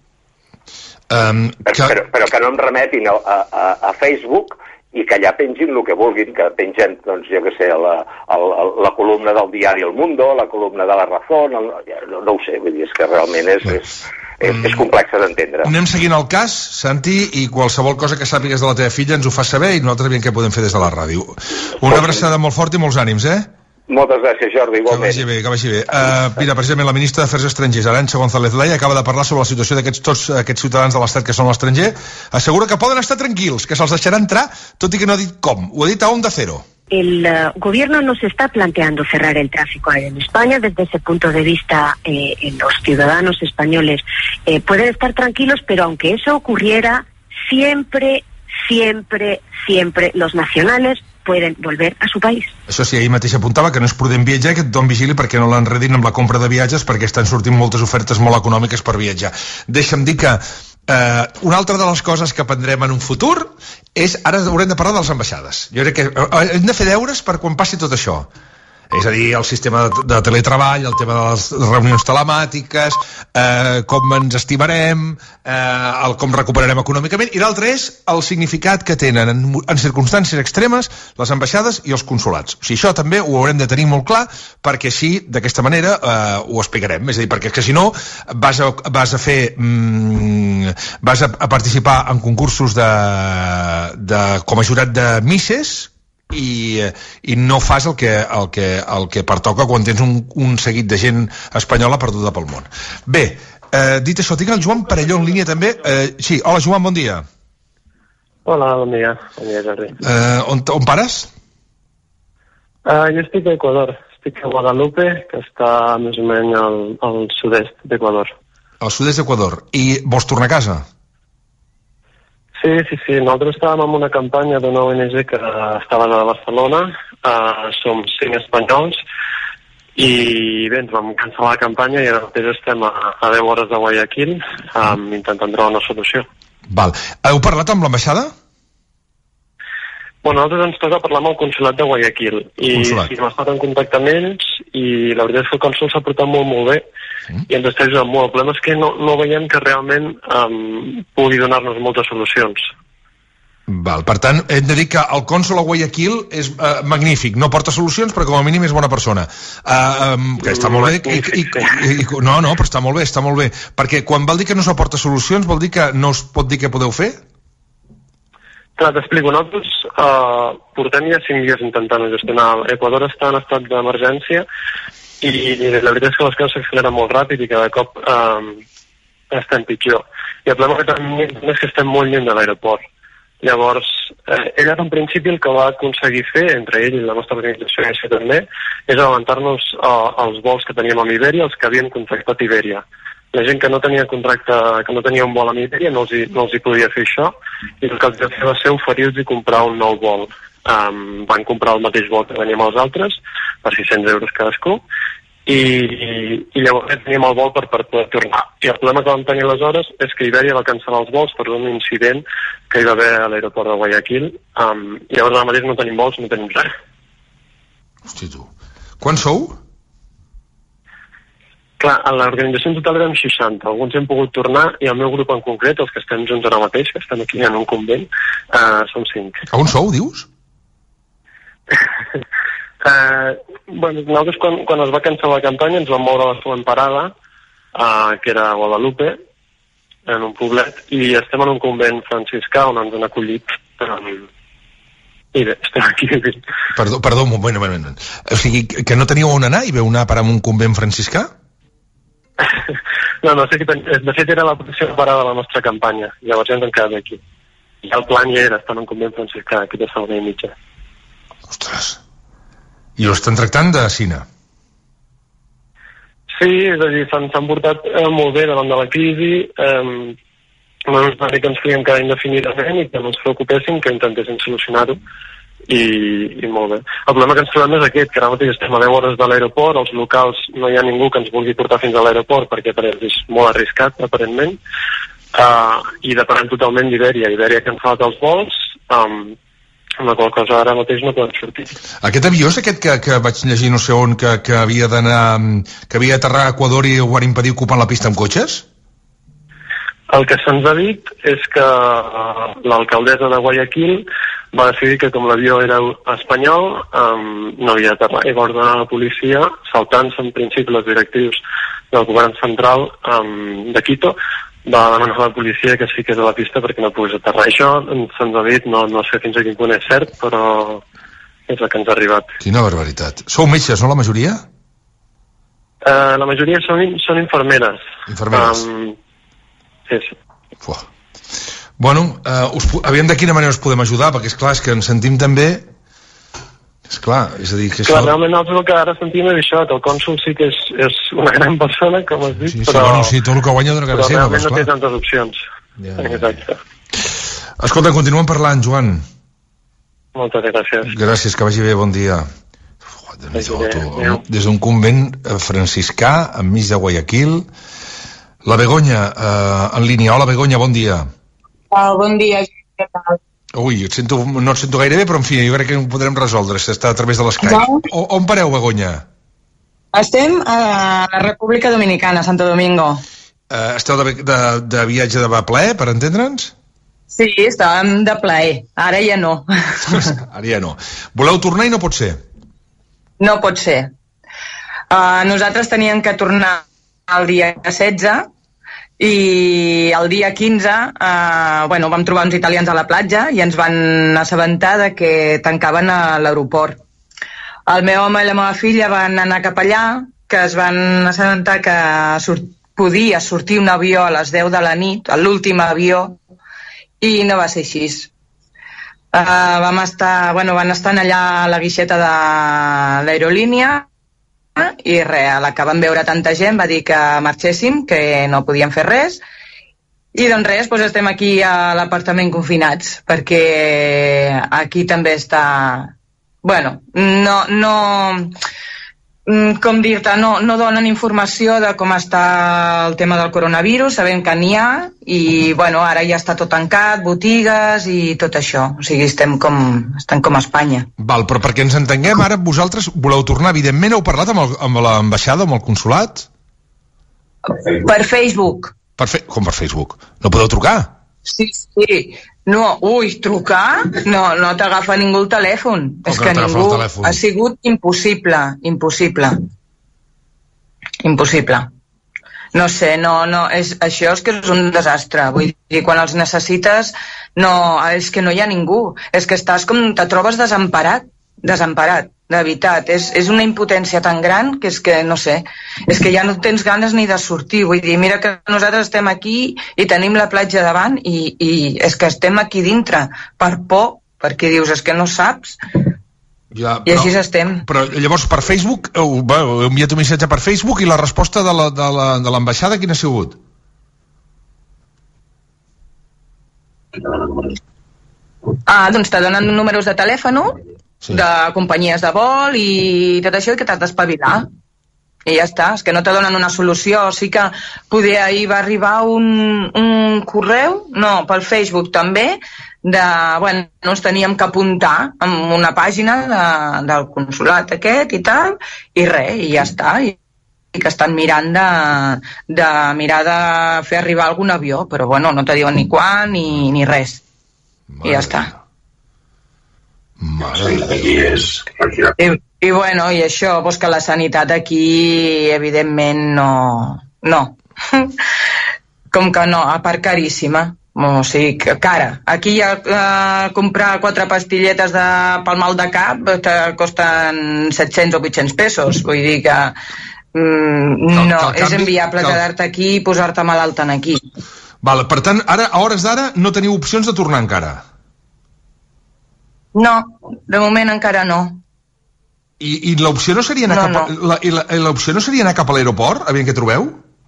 Um, que... però, però, però que no em remetin a, a, a Facebook i que allà pengin el que vulguin, que pengen, doncs, jo què sé, la, la, la columna del diari El Mundo, la columna de La Razón, el, no, no ho sé, vull dir, és que realment és, és, és, és complex d'entendre. Anem seguint el cas, Santi, i qualsevol cosa que sàpigues de la teva filla ens ho fas saber i nosaltres veiem què podem fer des de la ràdio. Una abraçada molt forta i molts ànims, eh? Moltes gràcies, Jordi, igualment. Que vagi bé, que vagi bé. Uh, mira, precisament la ministra d'Afers Estrangers, Arantxa González Laya, acaba de parlar sobre la situació d'aquests tots aquests ciutadans de l'Estat que són a l'estranger. Assegura que poden estar tranquils, que se'ls deixarà entrar, tot i que no ha dit com. Ho ha dit a Onda Cero. El uh, gobierno no se está planteando cerrar el tráfico aéreo en España. Desde ese punto de vista, eh, los ciudadanos españoles eh, pueden estar tranquilos, pero aunque eso ocurriera, siempre, siempre, siempre los nacionales pueden volver a su país. Això sí, ahir mateix apuntava que no és prudent viatjar, que tothom vigili perquè no l'enredin amb la compra de viatges, perquè estan sortint moltes ofertes molt econòmiques per viatjar. Deixa'm dir que eh, una altra de les coses que aprendrem en un futur és, ara haurem de parlar de les ambaixades. Jo crec que hem de fer deures per quan passi tot això. És a dir, el sistema de, de teletreball, el tema de les reunions telemàtiques, eh, com ens estimarem, eh, el com recuperarem econòmicament, i l'altre és el significat que tenen en, en circumstàncies extremes les ambaixades i els consolats. O sigui, això també ho haurem de tenir molt clar, perquè així, d'aquesta manera, eh, ho explicarem. És a dir, perquè que si no vas a, vas a fer... Mm, vas a, a participar en concursos de, de, com a jurat de misses, I, i no fas el que, el, que, el que pertoca quan tens un, un seguit de gent espanyola perduda pel món. Bé, eh, dit això, tinc el Joan Parelló en línia també. Eh, sí, hola Joan, bon dia. Hola, bon dia. Bon dia, Jordi. Eh, on, on pares? Uh, jo estic a Equador. Estic a Guadalupe, que està més o menys al, al sud-est d'Equador. Al sud-est d'Equador. I vols tornar a casa? Sí, sí, sí. Nosaltres estàvem en una campanya d'una O N G que estava a Barcelona. Uh, som cinc espanyols i bé, ens vam cancel·lar la campanya i ara mateix estem a, a deu hores de Guayaquil um, intentant trobar una solució. Val. Heu parlat amb l'ambaixada? Bueno, nosaltres ens toca parlar amb el consolat de Guayaquil i sí, hem estat en contacte amb ells i la veritat és que el cònsol s'ha portat molt molt bé mm. i ens està ajudant molt. El problema és que no, no veiem que realment um, pugui donar-nos moltes solucions. Val. Per tant, hem de dir que el cònsol a Guayaquil és uh, magnífic, no porta solucions però com a mínim és bona persona. Uh, um, que està molt bé i, i, i, i, no, no, però està molt bé, està molt bé perquè quan vol dir que no s'aporta solucions vol dir que no us pot dir què podeu fer? Clar, t'explico, nosaltres uh, portem ja cinc dies intentant gestionar. Equador està en estat d'emergència i, i la veritat és que les coses s'acceleren molt ràpid i cada cop um, estem pitjor. I el problema que tenim és que estem molt lluny de l'aeroport. Llavors, eh, ell en principi el que va aconseguir fer, entre ell i la nostra organització i això també, és avançar-nos uh, els vols que teníem amb Iberia, els que havien contractat Iberia. La gent que no tenia contracte, que no tenia un vol amb Iberia no els hi, no els hi podia fer això i el que els va fer va ser oferir-los i comprar un nou vol. Um, van comprar el mateix vol que teníem els altres per sis-cents euros cadascú i, i, i llavors teníem el vol per, per poder tornar. I el problema que vam tenir aleshores és que Iberia va cancel·lar els vols per un incident que hi va haver a l'aeroport de Guayaquil um, i llavors ara mateix no tenim vols, no tenim res. Hosti tu, quan sou? Clar, a l'organització en total érem seixanta, alguns hem pogut tornar i el meu grup en concret, els que estem junts ara mateix, que estem aquí en un convent, uh, som cinc. A on sou, dius? uh, bueno, nosaltres quan, quan es va cancel·lar la campanya ens vam moure a la següent parada, uh, que era a Guadalupe, en un poblet, i estem en un convent franciscà on ens han acollit. Um, I bé, estem aquí. Perdó, perdó, un moment, un moment. O sigui, que no teníeu on anar i veu anar a parar en un convent franciscà? No, no, sé que ten... de fet era la pròxima parada de la nostra campanya, llavors ja ens hem quedat aquí. I el plan ja era estar en un convent franciscà, aquí de segona i mitja. Ostres. I ho estan tractant de cine? Sí, és a dir, s'han portat eh, molt bé davant de la crisi, eh, no ens va dir que ens fèiem quedar indefinidament i que no ens preocupessin, que intentessin solucionar-ho. I, i molt bé. El problema que ens trobem és aquest, que ara mateix estem a deu hores de l'aeroport, els locals no hi ha ningú que ens vulgui portar fins a l'aeroport perquè per ells és molt arriscat, aparentment, uh, i depenem totalment d'Iberia. Iberia ha cancel·lat els vols, um, amb la qual cosa ara mateix no poden sortir. Aquest avió és aquest que, que vaig llegir no sé on, que, que havia d'anar, que havia d'aterrar a Equador i ho van impedir ocupant la pista amb cotxes? El que se'ns ha dit és que uh, l'alcaldessa de Guayaquil va decidir que com l'avió era espanyol um, no havia d'aterrar i va ordenar a la policia, saltant-se en principi les directrius del govern central um, de Quito, va demanar a la policia que es fiqués a la pista perquè no pogués aterrar. Això se'ns ha dit, no, no sé fins a quin punt és cert, però és el que ens ha arribat. Quina barbaritat. Sou metges, no, la majoria? Uh, la majoria són, són infermeres. Infermeres. Um, sí, sí. Fuà. Bueno, uh, us, aviam de quina manera us podem ajudar, perquè és clar, és que ens sentim també... És clar, és a dir que clar, això... realment nosaltres el que ara sentim és això, que el cònsol sí que és, és una gran persona, com has dit, sí, sí, però... Bueno, sí, tot el que guanya dona cara seva, però realment no té tantes opcions. Ja, Exacte. Escolta, continuem parlant, Joan. Moltes gràcies. Gràcies, que vagi bé, bon dia. Des d'un convent franciscà enmig de Guayaquil. La Begoña, eh, en línia. Hola, Begoña, bon dia. Oh, bon dia, què tal? Ui, et sento, no et sento gaire bé, però en fi, jo crec que ho podrem resoldre, està a través de l'Skype. No. On pareu, Begoña? Estem a la República Dominicana, Santo Domingo. Uh, esteu de, de, de viatge de plaer, per entendre'ns? Sí, estàvem de plaer, ara ja no. Ara ja no. Voleu tornar i no pot ser? No pot ser. Uh, nosaltres teníem que tornar el dia setze i el dia quinze uh, bueno, vam trobar uns italians a la platja i ens van assabentar de que tancaven a l'aeroport. El meu home i la meva filla van anar cap allà, que es van assabentar que sort, podia sortir un avió a les deu de la nit, l'últim avió, i no va ser així. Uh, vam estar, bueno, van estar allà a la guixeta de l'aerolínia i res, a la que van veure tanta gent va dir que marxéssim, que no podíem fer res, i doncs res, doncs estem aquí a l'apartament confinats, perquè aquí també està... Bueno, no... no com dir-te, no, no donen informació de com està el tema del coronavirus, sabem que n'hi ha, i bueno, ara ja està tot tancat, botigues i tot això. O sigui, estem com, estem com a Espanya. Val, però perquè ens entenguem, ara vosaltres voleu tornar, evidentment heu parlat amb, el, amb l'ambaixada, amb el consulat? Per Facebook. Per fe... Com per Facebook? No podeu trucar? Sí, sí. No, ui, trucar? No, no t'agafa ningú el telèfon. Com és que, que ningú... Ha sigut impossible, impossible. Impossible. No sé, no, no, és, això és que és un desastre. Vull dir, quan els necessites, no, és que no hi ha ningú. És que estàs com, te trobes desemparat, desemparat, de veritat. És, és una impotència tan gran que és que, no sé, és que ja no tens ganes ni de sortir. Vull dir, mira que nosaltres estem aquí i tenim la platja davant i, i és que estem aquí dintre per por, perquè dius, és que no saps. Ja, I així estem. Però llavors per Facebook, heu, heu enviat un missatge per Facebook i la resposta de la, de la, de l'ambaixada quina ha sigut? Ah, doncs te donen números de telèfon, sí, de companyies de vol i tot això, i que t'has d'espavilar. I ja està, és que no te donen una solució. O sigui que poder ahir va arribar un, un correu, no, pel Facebook també, de, bueno, ens teníem que apuntar en una pàgina de, del consulat aquest i tal, i res, i ja està, i, i que estan mirant de, de mirar de fer arribar algun avió, però bueno, no te diuen ni quan ni, ni res. Mare. I ja està. I, i bueno, i això, doncs que la sanitat aquí evidentment no, no. Com que no, a part caríssima. O sigui, que cara. Aquí ja eh, comprar quatre pastilletes de, pel mal de cap te costen set-cents o vuit-cents pesos. Vull dir que mm, no, cal, cal, és enviable cal... quedar-te aquí i posar-te malalt en aquí. Val, per tant, ara, a hores d'ara no teniu opcions de tornar encara? No, de moment encara no. I, i l'opció no seria anar no, cap a, no. La, i la, i l'opció no seria anar cap a l'aeroport, a veure què trobeu?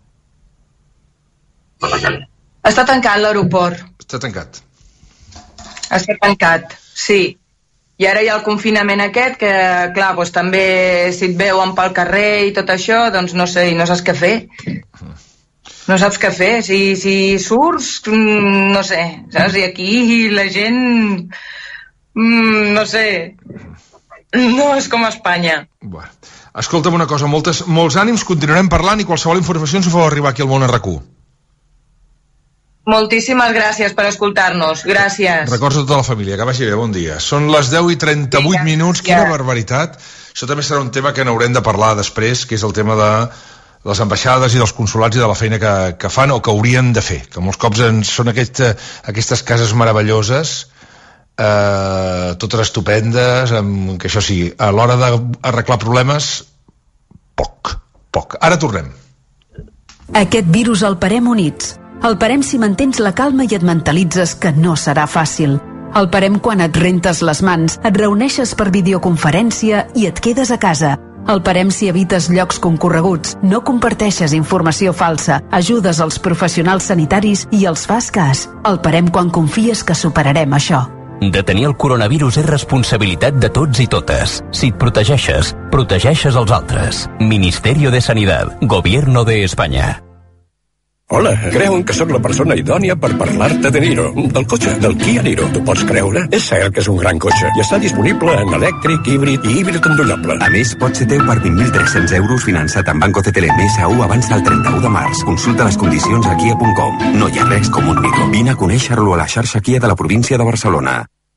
Està tancat l'aeroport. Està tancat. Està tancat, sí. I ara hi ha el confinament aquest, que clar, doncs també si et veuen pel carrer i tot això, doncs no sé, no saps què fer. No saps què fer. Si, si surts, no sé, saps? I aquí la gent... Mm, no sé, no és com a Espanya. Bueno. Escolta'm una cosa, moltes, molts ànims, continuarem parlant i qualsevol informació ens ho feu arribar aquí al Món R Q. Moltíssimes gràcies per escoltar-nos, gràcies. Records a tota la família, que vagi bé, bon dia. Són les deu i trenta-vuit sí, minuts, quina ja. barbaritat. Això també serà un tema que n'haurem de parlar després, que és el tema de les ambaixades i dels consulats i de la feina que, que fan o que haurien de fer, que molts cops en, són aquest, aquestes cases meravelloses, Eh, totes estupendes, amb, que això sí, a l'hora d'arreglar problemes, poc, poc. Ara tornem. Aquest virus el parem units. El parem si mantens la calma i et mentalitzes que no serà fàcil. El parem quan et rentes les mans, et reuneixes per videoconferència i et quedes a casa. El parem si evites llocs concorreguts, no comparteixes informació falsa, ajudes els professionals sanitaris i els fas cas. El parem quan confies que superarem això. Detenir el coronavirus és responsabilitat de tots i totes. Si et protegeixes, protegeixes els altres. Ministerio de Sanidad, Gobierno de España. Hola, creuen que sóc la persona idònia per parlar-te de Niro, del cotxe, del Kia Niro. Tu pots creure? És cert que és un gran cotxe i està disponible en elèctric, híbrid i híbrid endollable. A més, pot ser teu per vint mil tres-cents euros finançat amb Banco C T L M S U abans del trenta-u de març. Consulta les condicions a kia punt com. No hi ha res com un Niro. Vine a conèixer-lo a la xarxa Kia de la província de Barcelona.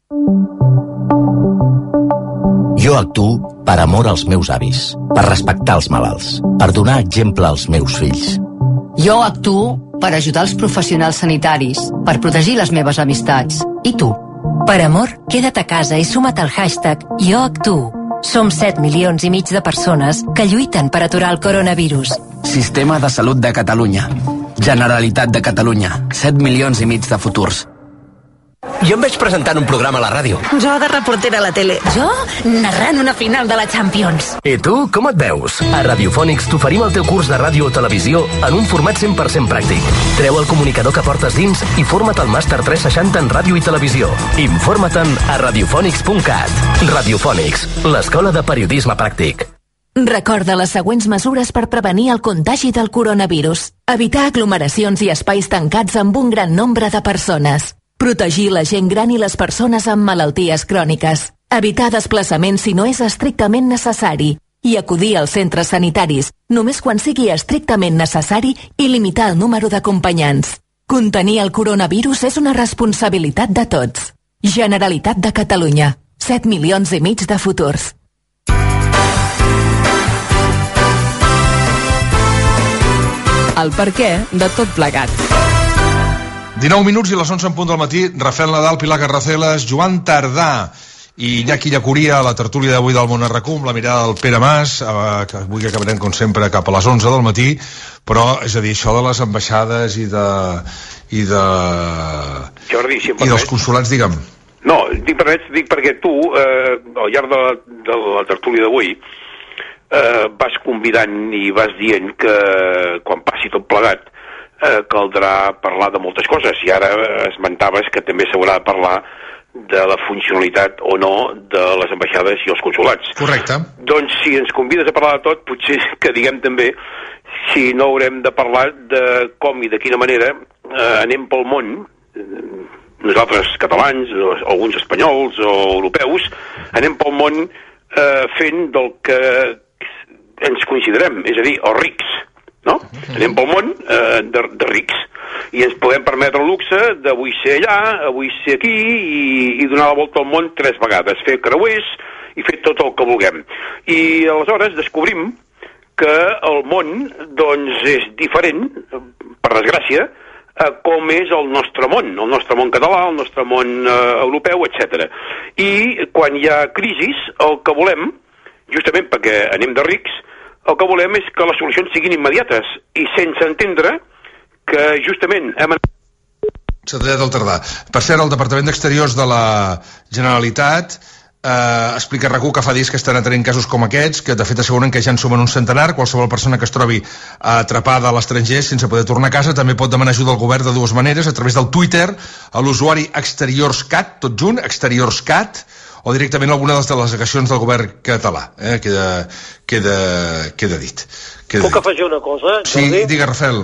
Jo actuo per amor als meus avis, per respectar els malalts, per donar exemple als meus fills. Jo actuo per ajudar els professionals sanitaris, per protegir les meves amistats. I tu? Per amor, queda't a casa i suma't al hashtag Jo actuo. Som set milions i mig de persones que lluiten per aturar el coronavirus. Sistema de Salut de Catalunya. Generalitat de Catalunya. set milions i mig de futurs. Jo em veig presentant un programa a la ràdio. Jo de reportera a la tele. Jo narrant una final de la Champions. I tu, com et veus? A Radiofònics t'oferim el teu curs de ràdio o televisió en un format cent per cent pràctic. Treu el comunicador que portes dins i forma't al màster tres seixanta en ràdio i televisió. Informa-te'n a radiofònics punt cat. Radiofònics, l'escola de periodisme pràctic. Recorda les següents mesures per prevenir el contagi del coronavirus. Evitar aglomeracions i espais tancats amb un gran nombre de persones. Protegir la gent gran i les persones amb malalties cròniques. Evitar desplaçaments si no és estrictament necessari. I acudir als centres sanitaris només quan sigui estrictament necessari i limitar el número d'acompanyants. Contenir el coronavirus és una responsabilitat de tots. Generalitat de Catalunya. set milions i mig de futurs. El perquè de tot plegat. dinou minuts i les onze en punt del matí. Rafael Nadal, Pilar Carraceles, Joan Tardà i Iñaki Llacuria a la tertúlia d'avui del Món Arracú, amb la mirada del Pere Mas, eh, que avui que acabarem com sempre cap a les onze del matí, però és a dir, això de les ambaixades i de i de Jordi, si i dels consulats, digue'm. No, dic, per, dic perquè tu eh, al llarg de, de la tertúlia d'avui eh, vas convidant i vas dient que quan passi tot plegat eh, caldrà parlar de moltes coses, i ara esmentaves que també s'haurà de parlar de la funcionalitat o no de les ambaixades i els consulats. Correcte. Doncs si ens convides a parlar de tot, potser que diguem també si no haurem de parlar de com i de quina manera eh, anem pel món, nosaltres catalans, alguns espanyols o europeus, anem pel món eh, fent del que ens considerem, és a dir, els rics, no? Mm-hmm. Anem pel món eh, de, de rics i ens podem permetre el luxe d'avui ser allà, avui ser aquí i, i donar la volta al món tres vegades, fer creuers i fer tot el que vulguem. I aleshores descobrim que el món doncs és diferent, per desgràcia, eh, com és el nostre món, el nostre món català, el nostre món eh, europeu, etcètera. I quan hi ha crisis, el que volem, justament perquè anem de rics, el que volem és que les solucions siguin immediates i sense entendre que justament hem... S'ha tallat el tardà. Per cert, el Departament d'Exteriors de la Generalitat eh, explica a RAC1 que fa dies que estan atenent casos com aquests, que de fet asseguren que ja en sumen un centenar. Qualsevol persona que es trobi atrapada a l'estranger sense poder tornar a casa també pot demanar ajuda al govern de dues maneres, a través del Twitter, a l'usuari ExteriorsCat, tot junt, ExteriorsCat, o directament alguna de les delegacions del govern català. Eh? Queda, queda, queda dit. Queda Puc dit. afegir una cosa, Jordi? Sí, digue, Rafael.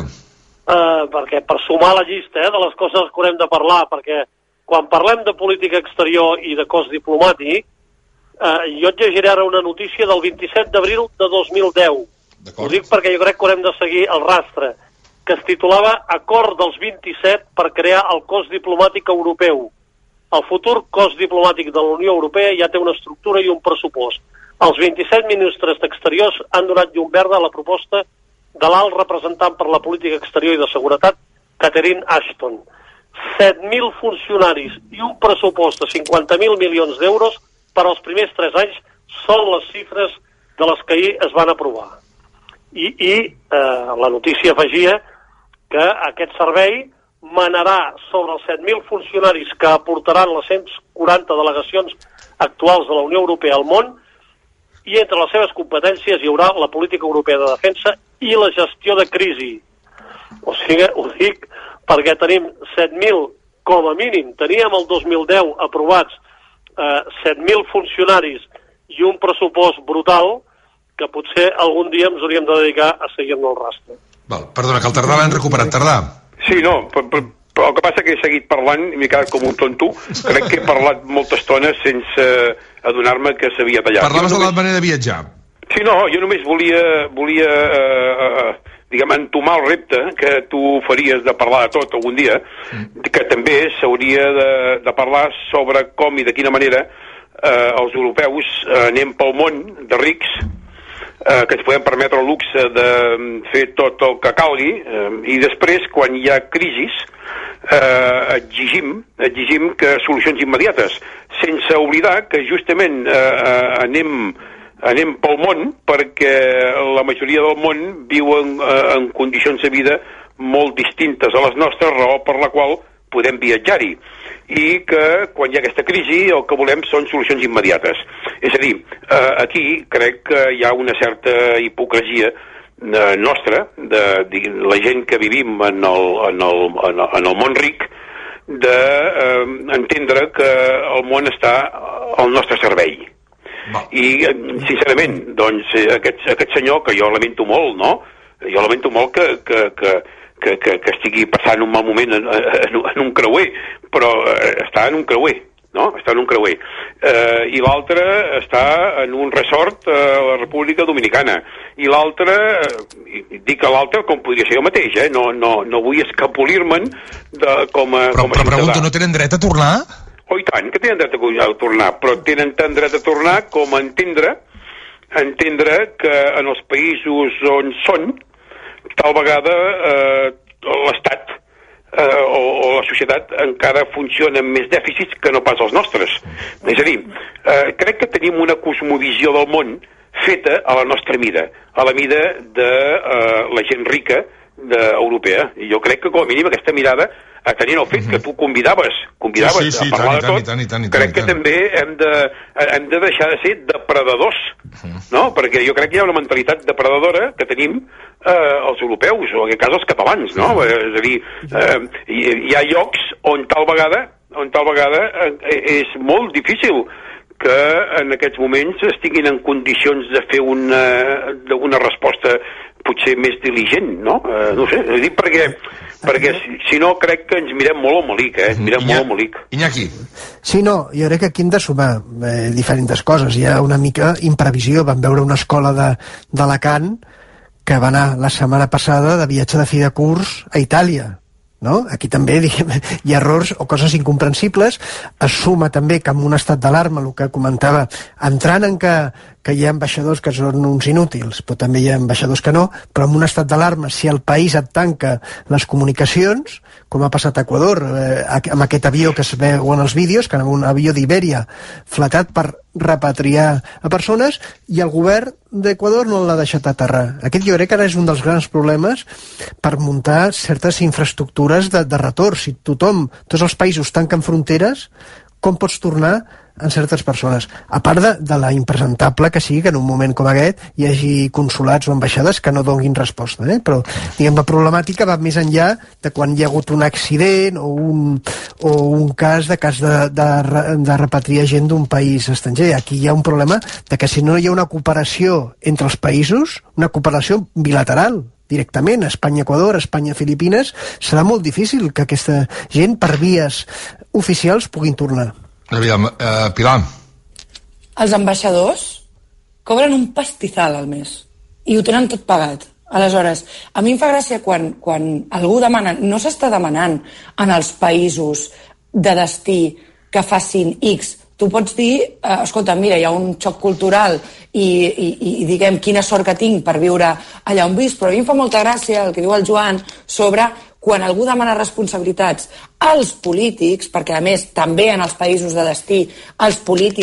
Uh, perquè per sumar la llista eh, de les coses que haurem de parlar, perquè quan parlem de política exterior i de cos diplomàtic, uh, jo et llegiré ara una notícia del vint-i-set d'abril de dos mil deu. Ho dic perquè jo crec que haurem de seguir el rastre, que es titulava Acord dels vint-i-set per crear el cos diplomàtic europeu. El futur cos diplomàtic de la Unió Europea ja té una estructura i un pressupost. Els vint-i-set ministres d'Exteriors han donat llum verda a la proposta de l'alt representant per la política exterior i de seguretat, Catherine Ashton. set mil funcionaris i un pressupost de cinquanta mil milions d'euros per als primers tres anys són les xifres de les que ahir es van aprovar. I, i eh, la notícia afegia que aquest servei manarà sobre els set mil funcionaris que aportaran les cent quaranta delegacions actuals de la Unió Europea al món, i entre les seves competències hi haurà la política europea de defensa i la gestió de crisi. O sigui, ho dic perquè tenim set mil com a mínim teníem el dos mil deu aprovats eh, set mil funcionaris i un pressupost brutal que potser algun dia ens hauríem de dedicar a seguir-ne el rastre. Val, perdona, que el Tardà l'han recuperat. Tardà. Sí, no, però, però el que passa que he seguit parlant i m'he quedat com un tonto. Crec que he parlat molta estona sense adonar-me que s'havia tallat. Parlaves de la manera de viatjar. Sí, no, jo només volia, volia eh, eh, diguem, entomar el repte que tu faries de parlar de tot algun dia, mm. que també s'hauria de, de parlar sobre com i de quina manera eh, els europeus eh, anem pel món de rics, eh, que ens podem permetre el luxe de fer tot el que calgui, eh, i després, quan hi ha crisis, eh, exigim, exigim que solucions immediates, sense oblidar que justament eh, eh, anem... anem pel món perquè la majoria del món viu en, en condicions de vida molt distintes a les nostres, raó per la qual podem viatjar-hi. I que quan hi ha aquesta crisi el que volem són solucions immediates. És a dir, eh, aquí crec que hi ha una certa hipocresia eh, nostra, de, de la gent que vivim en el, en el, en el, en el món ric, d'entendre eh, que el món està al nostre servei. I, sincerament, doncs, aquest, aquest senyor, que jo lamento molt, no? Jo lamento molt que, que, que, que, que, que estigui passant un mal moment en, en, en un creuer, però està en un creuer, no? Està en un creuer. Eh, I l'altre està en un resort a la República Dominicana. I l'altre, dic a l'altre com podria ser jo mateix, eh? No, no, no vull escapolir-me'n com a, però, com a però pregunto, no tenen dret a tornar? Oh, i tant, que tenen dret a tornar, però tenen tant dret a tornar com a entendre, entendre que en els països on són, tal vegada eh, l'Estat eh, o, o la societat encara funciona amb més dèficits que no pas els nostres. És a dir, eh, crec que tenim una cosmovisió del món feta a la nostra mida, a la mida de eh, la gent rica de, europea. I jo crec que com a mínim aquesta mirada, tenint el fet que tu convidaves, convidaves sí, sí, sí, a parlar tant, de tot, i tant, i tant, i tant, crec i tant. que també hem de, hem de deixar de ser depredadors, no? Perquè jo crec que hi ha una mentalitat depredadora que tenim eh, els europeus, o en aquest cas els catalans, no? És a dir, eh, hi, hi ha llocs on tal vegada, on tal vegada eh, és molt difícil que en aquests moments estiguin en condicions de fer una, una resposta potser més diligent, no? Eh, no sé, és dir, perquè, perquè si, si no crec que ens mirem molt al malic, eh? Ens mirem Iñaki, molt al malic. Iñaki. Sí, no, jo crec que aquí hem de sumar eh, diferents coses. Hi ha una mica imprevisió. Vam veure una escola de, d'Alacant que va anar la setmana passada de viatge de fi de curs a Itàlia. No? Aquí també diguem, hi ha errors o coses incomprensibles. Es suma també que en un estat d'alarma, el que comentava, entrant en que, que hi ha ambaixadors que són uns inútils, però també hi ha ambaixadors que no, però en un estat d'alarma, si el país et tanca les comunicacions, com ha passat a Equador, eh, amb aquest avió que es veu en els vídeos, que era un avió d'Ibèria fletat per repatriar a persones, i el govern d'Equador no l'ha deixat aterrar. Aquest jo crec que ara és un dels grans problemes per muntar certes infraestructures de, de retorn. Si tothom, tots els països tanquen fronteres, com pots tornar en certes persones? A part de, de la impresentable que sigui que en un moment com aquest hi hagi consulats o ambaixades que no donin resposta, eh? Però diguem, la problemàtica va més enllà de quan hi ha hagut un accident o un, o un cas de cas de, de, de repatriar gent d'un país estranger. Aquí hi ha un problema de que si no hi ha una cooperació entre els països, una cooperació bilateral, directament, Espanya-Equador, Espanya-Filipines, serà molt difícil que aquesta gent per vies oficials puguin tornar. Aviam, uh, Pilar. Els ambaixadors cobren un pastizal al mes i ho tenen tot pagat. Aleshores, a mi em fa gràcia quan, quan algú demana, no s'està demanant en els països de destí que facin X. Tu pots dir, eh, escolta, mira, hi ha un xoc cultural i, i, i diguem quina sort que tinc per viure allà on visc, però a mi em fa molta gràcia el que diu el Joan sobre quan algú demana responsabilitats als polítics, perquè a més també en els països de destí els polítics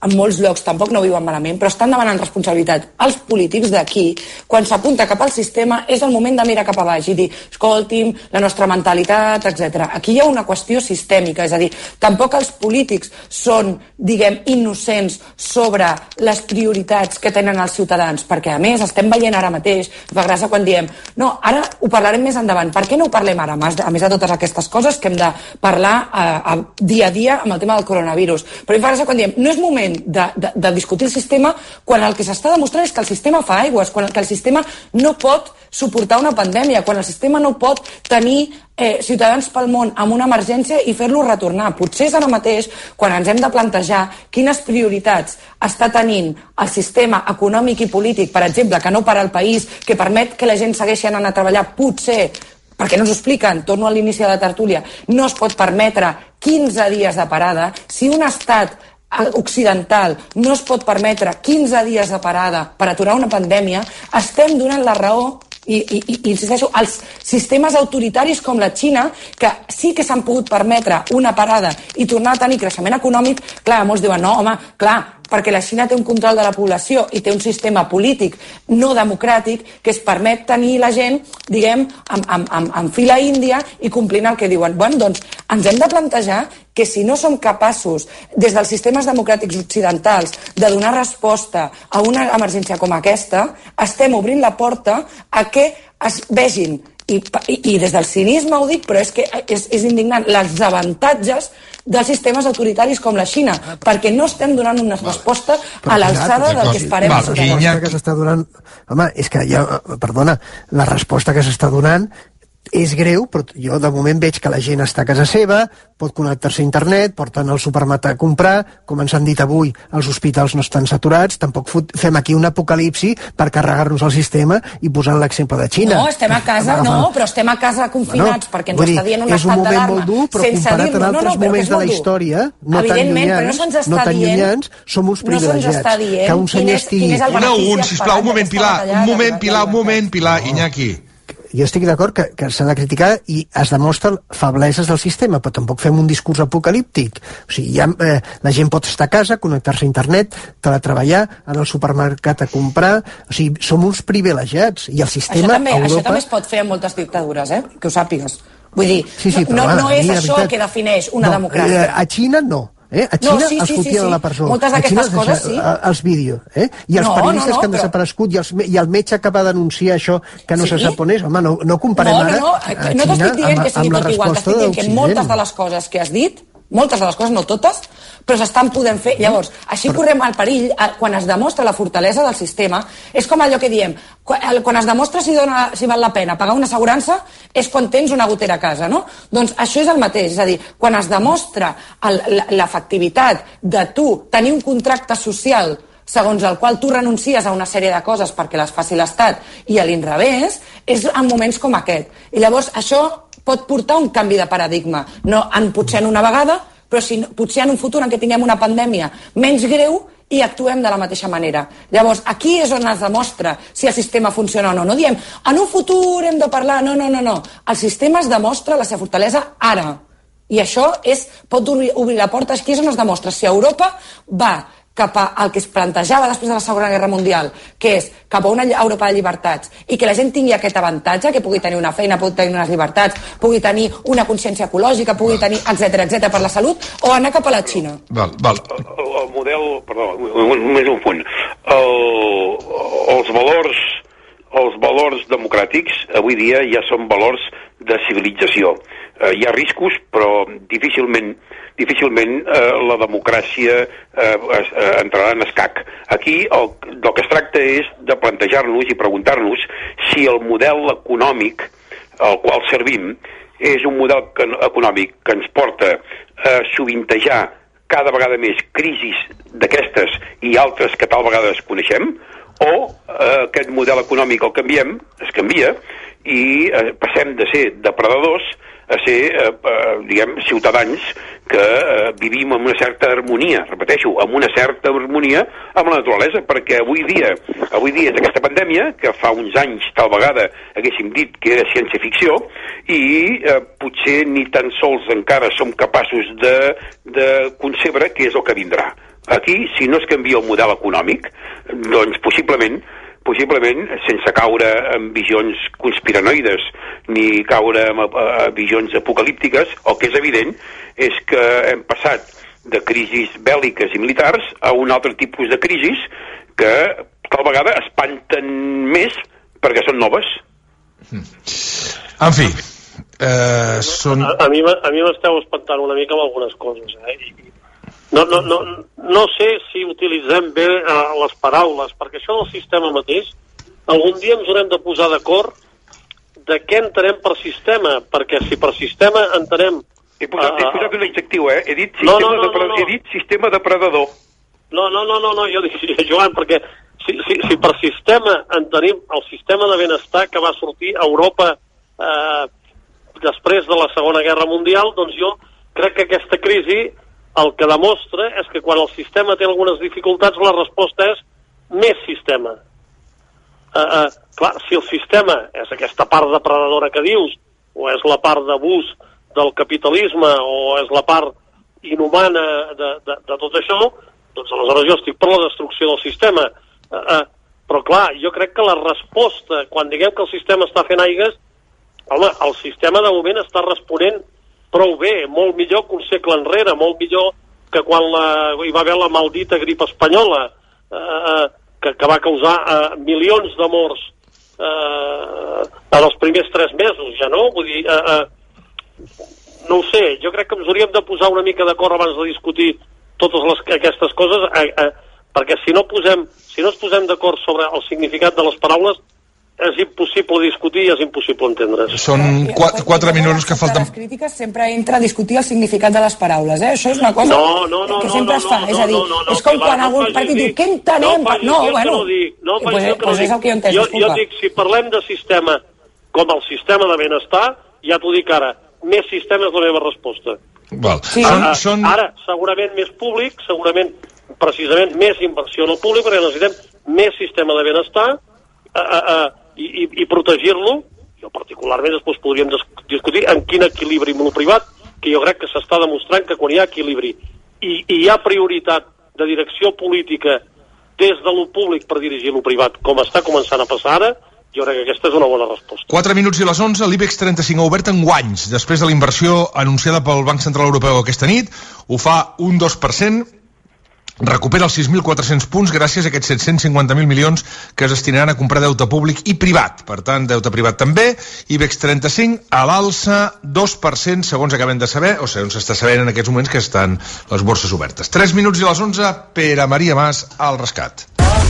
en molts llocs tampoc no viuen malament, però estan demanant responsabilitat als polítics d'aquí, quan s'apunta cap al sistema és el moment de mirar cap a baix i dir, escolti'm, la nostra mentalitat, etcètera. Aquí hi ha una qüestió sistèmica, és a dir, tampoc els polítics són, diguem, innocents sobre les prioritats que tenen els ciutadans, perquè a més estem veient ara mateix, fa gràcia quan diem, no, ara ho parlarem més endavant, per què no ho parlem ara, a més de totes aquestes coses que hem de parlar a, a, dia a dia amb el tema del coronavirus, però em fa gràcia quan diem, no és moment de, de, de discutir el sistema quan el que s'està demostrant és que el sistema fa aigües, quan el, que el sistema no pot suportar una pandèmia, quan el sistema no pot tenir eh, ciutadans pel món amb una emergència i fer-los retornar. Potser és ara mateix quan ens hem de plantejar quines prioritats està tenint el sistema econòmic i polític, per exemple, que no para el país, que permet que la gent segueixi anant a treballar, potser, perquè no ens ho expliquen, torno a l'inici de la tertúlia, no es pot permetre quinze dies de parada. Si un estat occidental no es pot permetre quinze dies de parada per aturar una pandèmia, estem donant la raó i, i, i insisteixo, als sistemes autoritaris com la Xina, que sí que s'han pogut permetre una parada i tornar a tenir creixement econòmic. Clar, molts diuen, no, home, clar, perquè la Xina té un control de la població i té un sistema polític no democràtic que es permet tenir la gent, diguem, en, en, en, en fila índia i complint el que diuen. Bueno, doncs ens hem de plantejar que si no som capaços, des dels sistemes democràtics occidentals, de donar resposta a una emergència com aquesta, estem obrint la porta a que es vegin, i, i, i des del cinisme ho dic, però és que és, és indignant, els avantatges dels sistemes autoritaris com la Xina, perquè no estem donant una resposta a l'alçada del que esperem. La resposta que s'està donant... Home, és que ja, perdona, la resposta que s'està donant és greu, però jo de moment veig que la gent està a casa seva, pot connectar-se a internet, porten al supermercat a comprar, com ens han dit avui, els hospitals no estan saturats, tampoc fem aquí un apocalipsi per carregar-nos el sistema i posant l'exemple de Xina. No, estem a casa, no, però estem a casa confinats, bueno, perquè ens dir, està dient un estat d'alarma. És un moment molt dur, però comparat amb altres no, no, moments de la història, no tan llunyans, no, no tan llunyans, som uns privilegiats. No dient que un senyor estigui... Un a un, sisplau, un moment, Pilar, un moment, Pilar, un moment, Pilar, Iñaki. Jo estic d'acord que, que s'ha de criticar i es demostren febleses del sistema, però tampoc fem un discurs apocalíptic. O sigui, ja, eh, la gent pot estar a casa, connectar-se a internet, teletreballar, anar al supermercat a comprar... O sigui, som uns privilegiats. I el sistema això també, a Europa... Això també es pot fer en moltes dictadures, eh? Que ho sàpigues. Vull dir, sí, sí, no, va, no és mira, això veritat, que defineix una no, democràcia. A Xina no. Eh? A Xina no, sí, els sí, fotien sí, sí. a la presó. Moltes d'aquestes coses, sí. Els vídeos. Eh? I els no, periodistes no, no, que han però... desaparegut i, els, i el metge que va denunciar això que no sí? se sap on és. Home, no, no comparem no, no, no. ara no t'estic dient amb, que sigui tot igual, t'estic dient que moltes de les coses que has dit, moltes de les coses, no totes, però s'estan podent fer. Llavors, així però... correm al perill, quan es demostra la fortalesa del sistema, és com allò que diem, quan es demostra si, dona, si val la pena pagar una assegurança, és quan tens una gotera a casa, no? Doncs això és el mateix, és a dir, quan es demostra l'efectivitat de tu tenir un contracte social segons el qual tu renuncies a una sèrie de coses perquè les faci l'Estat i a l'inrevés, és en moments com aquest. I llavors això pot portar un canvi de paradigma, no en, potser en una vegada, però si, potser en un futur en què tinguem una pandèmia menys greu i actuem de la mateixa manera. Llavors, aquí és on es demostra si el sistema funciona o no. No diem, en un futur hem de parlar, no, no, no, no. El sistema es demostra la seva fortalesa ara. I això és, pot obrir, obrir la porta, aquí és on es demostra. Si Europa va cap al que es plantejava després de la Segona Guerra Mundial, que és cap a una Europa de llibertats, i que la gent tingui aquest avantatge, que pugui tenir una feina, pugui tenir unes llibertats, pugui tenir una consciència ecològica, pugui tenir, etcètera, etcètera, per la salut, o anar cap a la Xina. Val, val. El, el model, perdó, només un punt. El, els valors els valors democràtics avui dia ja són valors de civilització. Eh, hi ha riscos, però difícilment difícilment eh, la democràcia eh, es, eh, entrarà en escac. Aquí el, del que es tracta és de plantejar-nos i preguntar-nos si el model econòmic al qual servim és un model que, econòmic que ens porta a sovintejar cada vegada més crisis d'aquestes i altres que tal vegada desconeixem, o eh, aquest model econòmic el canviem, es canvia, i eh, passem de ser depredadors a ser, eh, eh, diguem, ciutadans que eh, vivim amb una certa harmonia, repeteixo, amb una certa harmonia amb la naturalesa, perquè avui dia, avui dia és aquesta pandèmia, que fa uns anys tal vegada haguéssim dit que era ciència-ficció, i eh, potser ni tan sols encara som capaços de, de concebre què és el que vindrà. Aquí, si no es canvia el model econòmic, doncs possiblement, possiblement, sense caure en visions conspiranoides ni caure en uh, visions apocalíptiques, el que és evident és que hem passat de crisis bèl·liques i militars a un altre tipus de crisis que tal vegada espanten més perquè són noves. En fi, eh, són... A, a mi, a mi m'esteu espantant una mica amb algunes coses, eh? I, no, no, no, no sé si utilitzem bé eh, les paraules, perquè això del sistema mateix, algun dia ens haurem de posar d'acord de què entenem per sistema, perquè si per sistema entenem... He posat, uh, he posat un adjectiu, eh? He dit no, sistema, no, no, de, no, no. He dit sistema depredador. No, no, no, no, no, jo dic, Joan, perquè si, si, si per sistema entenem el sistema de benestar que va sortir a Europa eh, després de la Segona Guerra Mundial, doncs jo crec que aquesta crisi el que demostra és que quan el sistema té algunes dificultats la resposta és més sistema. Eh, eh, clar, si el sistema és aquesta part depredadora que dius, o és la part d'abús del capitalisme, o és la part inhumana de, de, de tot això, doncs aleshores jo estic per la destrucció del sistema. Uh, uh, però clar, jo crec que la resposta, quan diguem que el sistema està fent aigues, home, el sistema de moment està responent prou bé, molt millor que un segle enrere, molt millor que quan la, hi va haver la maldita grip espanyola, uh, uh, que, que va causar uh, milions de morts uh, en els primers tres mesos, ja no? Vull dir, uh, uh, no ho sé, jo crec que ens hauríem de posar una mica d'acord abans de discutir totes les, aquestes coses, eh, eh, perquè si no posem, si no ens posem d'acord sobre el significat de les paraules, és impossible discutir i és impossible entendre's. Són quatre, quatre minuts que falten... Les crítiques sempre entra a discutir el significat de les paraules, eh? Això és una cosa no, no, no, que no, sempre no, es fa, no, és a dir, no, no, no, és com Pilar, quan no algun partit diu, què entenem? No, no, bueno, no dic, no pues, pues, pues és el que jo entenc, jo, jo dic, si parlem de sistema com el sistema de benestar, ja t'ho dic ara, més sistema és la meva resposta. Val. Sí. Són, són... Ara, segurament més públic, segurament precisament més inversió en el públic, perquè necessitem més sistema de benestar uh, uh, uh, i, i, i protegir-lo. Jo particularment després podríem discutir en quin equilibri amb el privat, que jo crec que s'està demostrant que quan hi ha equilibri i, i hi ha prioritat de direcció política des de lo públic per dirigir lo privat, com està començant a passar ara, jo crec que aquesta és una bona resposta. quatre minuts i les onze, l'IBEX trenta-cinc ha obert en guanys. Després de la inversió anunciada pel Banc Central Europeu aquesta nit, ho fa un dos per cent, recupera els sis mil quatre-cents punts gràcies a aquests set-cents cinquanta mil milions que es destinaran a comprar deute públic i privat. Per tant, deute privat també. IBEX trenta-cinc a l'alça, dos per cent, segons acabem de saber, o segons s'està sabent en aquests moments que estan les borses obertes. tres minuts i les onze, Pere Maria Mas al rescat.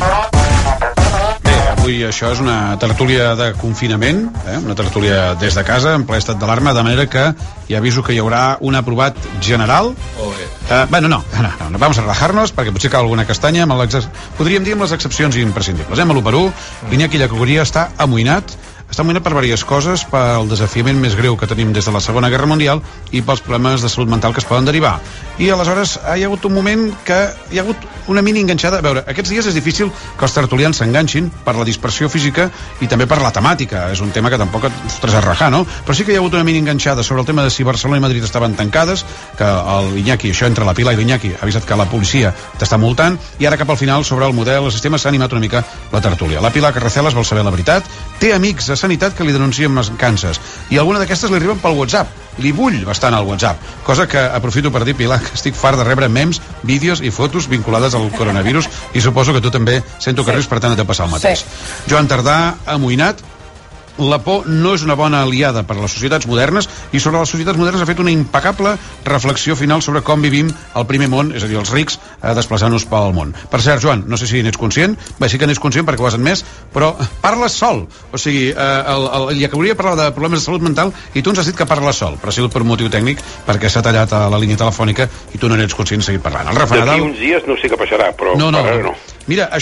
Avui això és una tertúlia de confinament, eh? una tertúlia des de casa, en ple estat d'alarma, de manera que ja aviso que hi haurà un aprovat general. Oh, eh. Uh, bueno, no, no, no, no, vamos a relajar-nos, perquè potser cal alguna castanya, amb podríem dir amb les excepcions imprescindibles. Eh? L'u per u, l'Iñaki Llacuria està amoïnat, està amoïnat per diverses coses, pel desafiament més greu que tenim des de la Segona Guerra Mundial i pels problemes de salut mental que es poden derivar. I aleshores hi ha hagut un moment que hi ha hagut una mini enganxada. A veure, aquests dies és difícil que els tertulians s'enganxin per la dispersió física i també per la temàtica. És un tema que tampoc et fotràs a rajar, no? Però sí que hi ha hagut una mini enganxada sobre el tema de si Barcelona i Madrid estaven tancades, que l'Iñaki, això entre la Pilar i l'Iñaki, ha avisat que la policia t'està multant, i ara cap al final sobre el model, el sistema, s'ha animat una mica la tertúlia. La Pilar Carracelas vol saber la veritat, té amics a Sanitat que li denuncien mancances i alguna d'aquestes li arriben pel WhatsApp. Li vull bastant al WhatsApp, cosa que aprofito per dir, Pilar, que estic fart de rebre memes, vídeos i fotos vinculades al coronavirus i suposo que tu també sento que sí. Rius, per tant et passar el mateix. Sí. Joan Tardà, amoïnat. La por no és una bona aliada per a les societats modernes i sobre les societats modernes ha fet una impecable reflexió final sobre com vivim el primer món, és a dir, els rics eh, desplaçant-nos pel món. Per cert, Joan, no sé si n'ets conscient, bé, sí que n'ets conscient perquè ho has admès, però parles sol, o sigui, eh, el, el, el Llacuria parlava de problemes de salut mental i tu ens has dit que parles sol, però ha sigut per un motiu tècnic perquè s'ha tallat a la línia telefònica i tu no n'ets conscient, seguit parlant. El Rafa Nadal... D'aquí uns dies no sé què passarà, però no, no, per ara no. Mira, això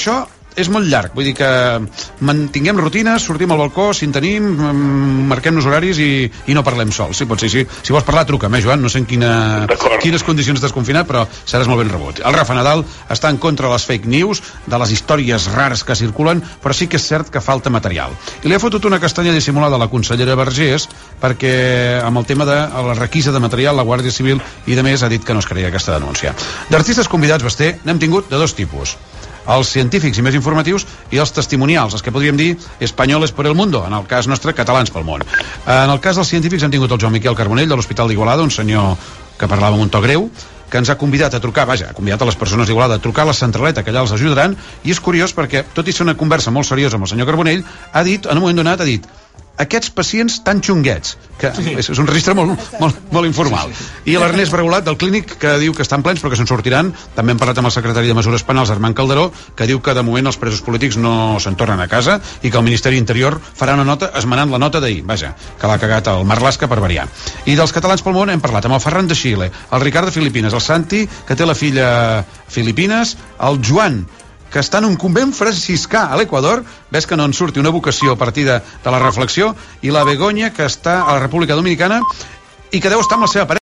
és molt llarg, vull dir que mantinguem rutines, sortim al balcó, si en tenim, marquem-nos horaris i, i no parlem sols. Sí, pot ser, sí. Si vols parlar, truca'm, eh, Joan? No sé en quina, quines condicions estàs confinat, però seràs molt ben rebut. El Rafa Nadal està en contra de les fake news, de les històries rares que circulen, però sí que és cert que falta material. I li ha fotut una castanya dissimulada a la consellera Vergés perquè amb el tema de la requisa de material, la Guàrdia Civil i de més ha dit que no es creia aquesta denúncia. D'artistes convidats, Basté, n'hem tingut de dos tipus: els científics i més informatius i els testimonials, els que podríem dir espanyoles per el mundo, en el cas nostre, catalans pel món. En el cas dels científics hem tingut el Joan Miquel Carbonell de l'Hospital d'Igualada, un senyor que parlava amb un to greu, que ens ha convidat a trucar, vaja, ha convidat a les persones d'Igualada a trucar a la centraleta, que allà els ajudaran, i és curiós perquè, tot i ser una conversa molt seriosa amb el senyor Carbonell, ha dit, en un moment donat, ha dit: aquests pacients tan xunguets, que sí, és un registre molt, molt, molt informal. I l'Ernest Bregolat del Clínic, que diu que estan plens però que se'n sortiran. També hem parlat amb el secretari de Mesures Penals, Armand Calderó, que diu que de moment els presos polítics no se'n tornen a casa i que el Ministeri Interior farà una nota esmenant la nota d'ahir, vaja, que l'ha cagat el Marlaska per variar. I dels catalans pel món hem parlat amb el Ferran de Xile, el Ricard de Filipines, el Santi, que té la filla a Filipines, el Joan, que està en un convent franciscà a l'Equador, ves que no en surti una vocació a partir de, de la reflexió, i la Begoña, que està a la República Dominicana i que deu estar amb la seva parella.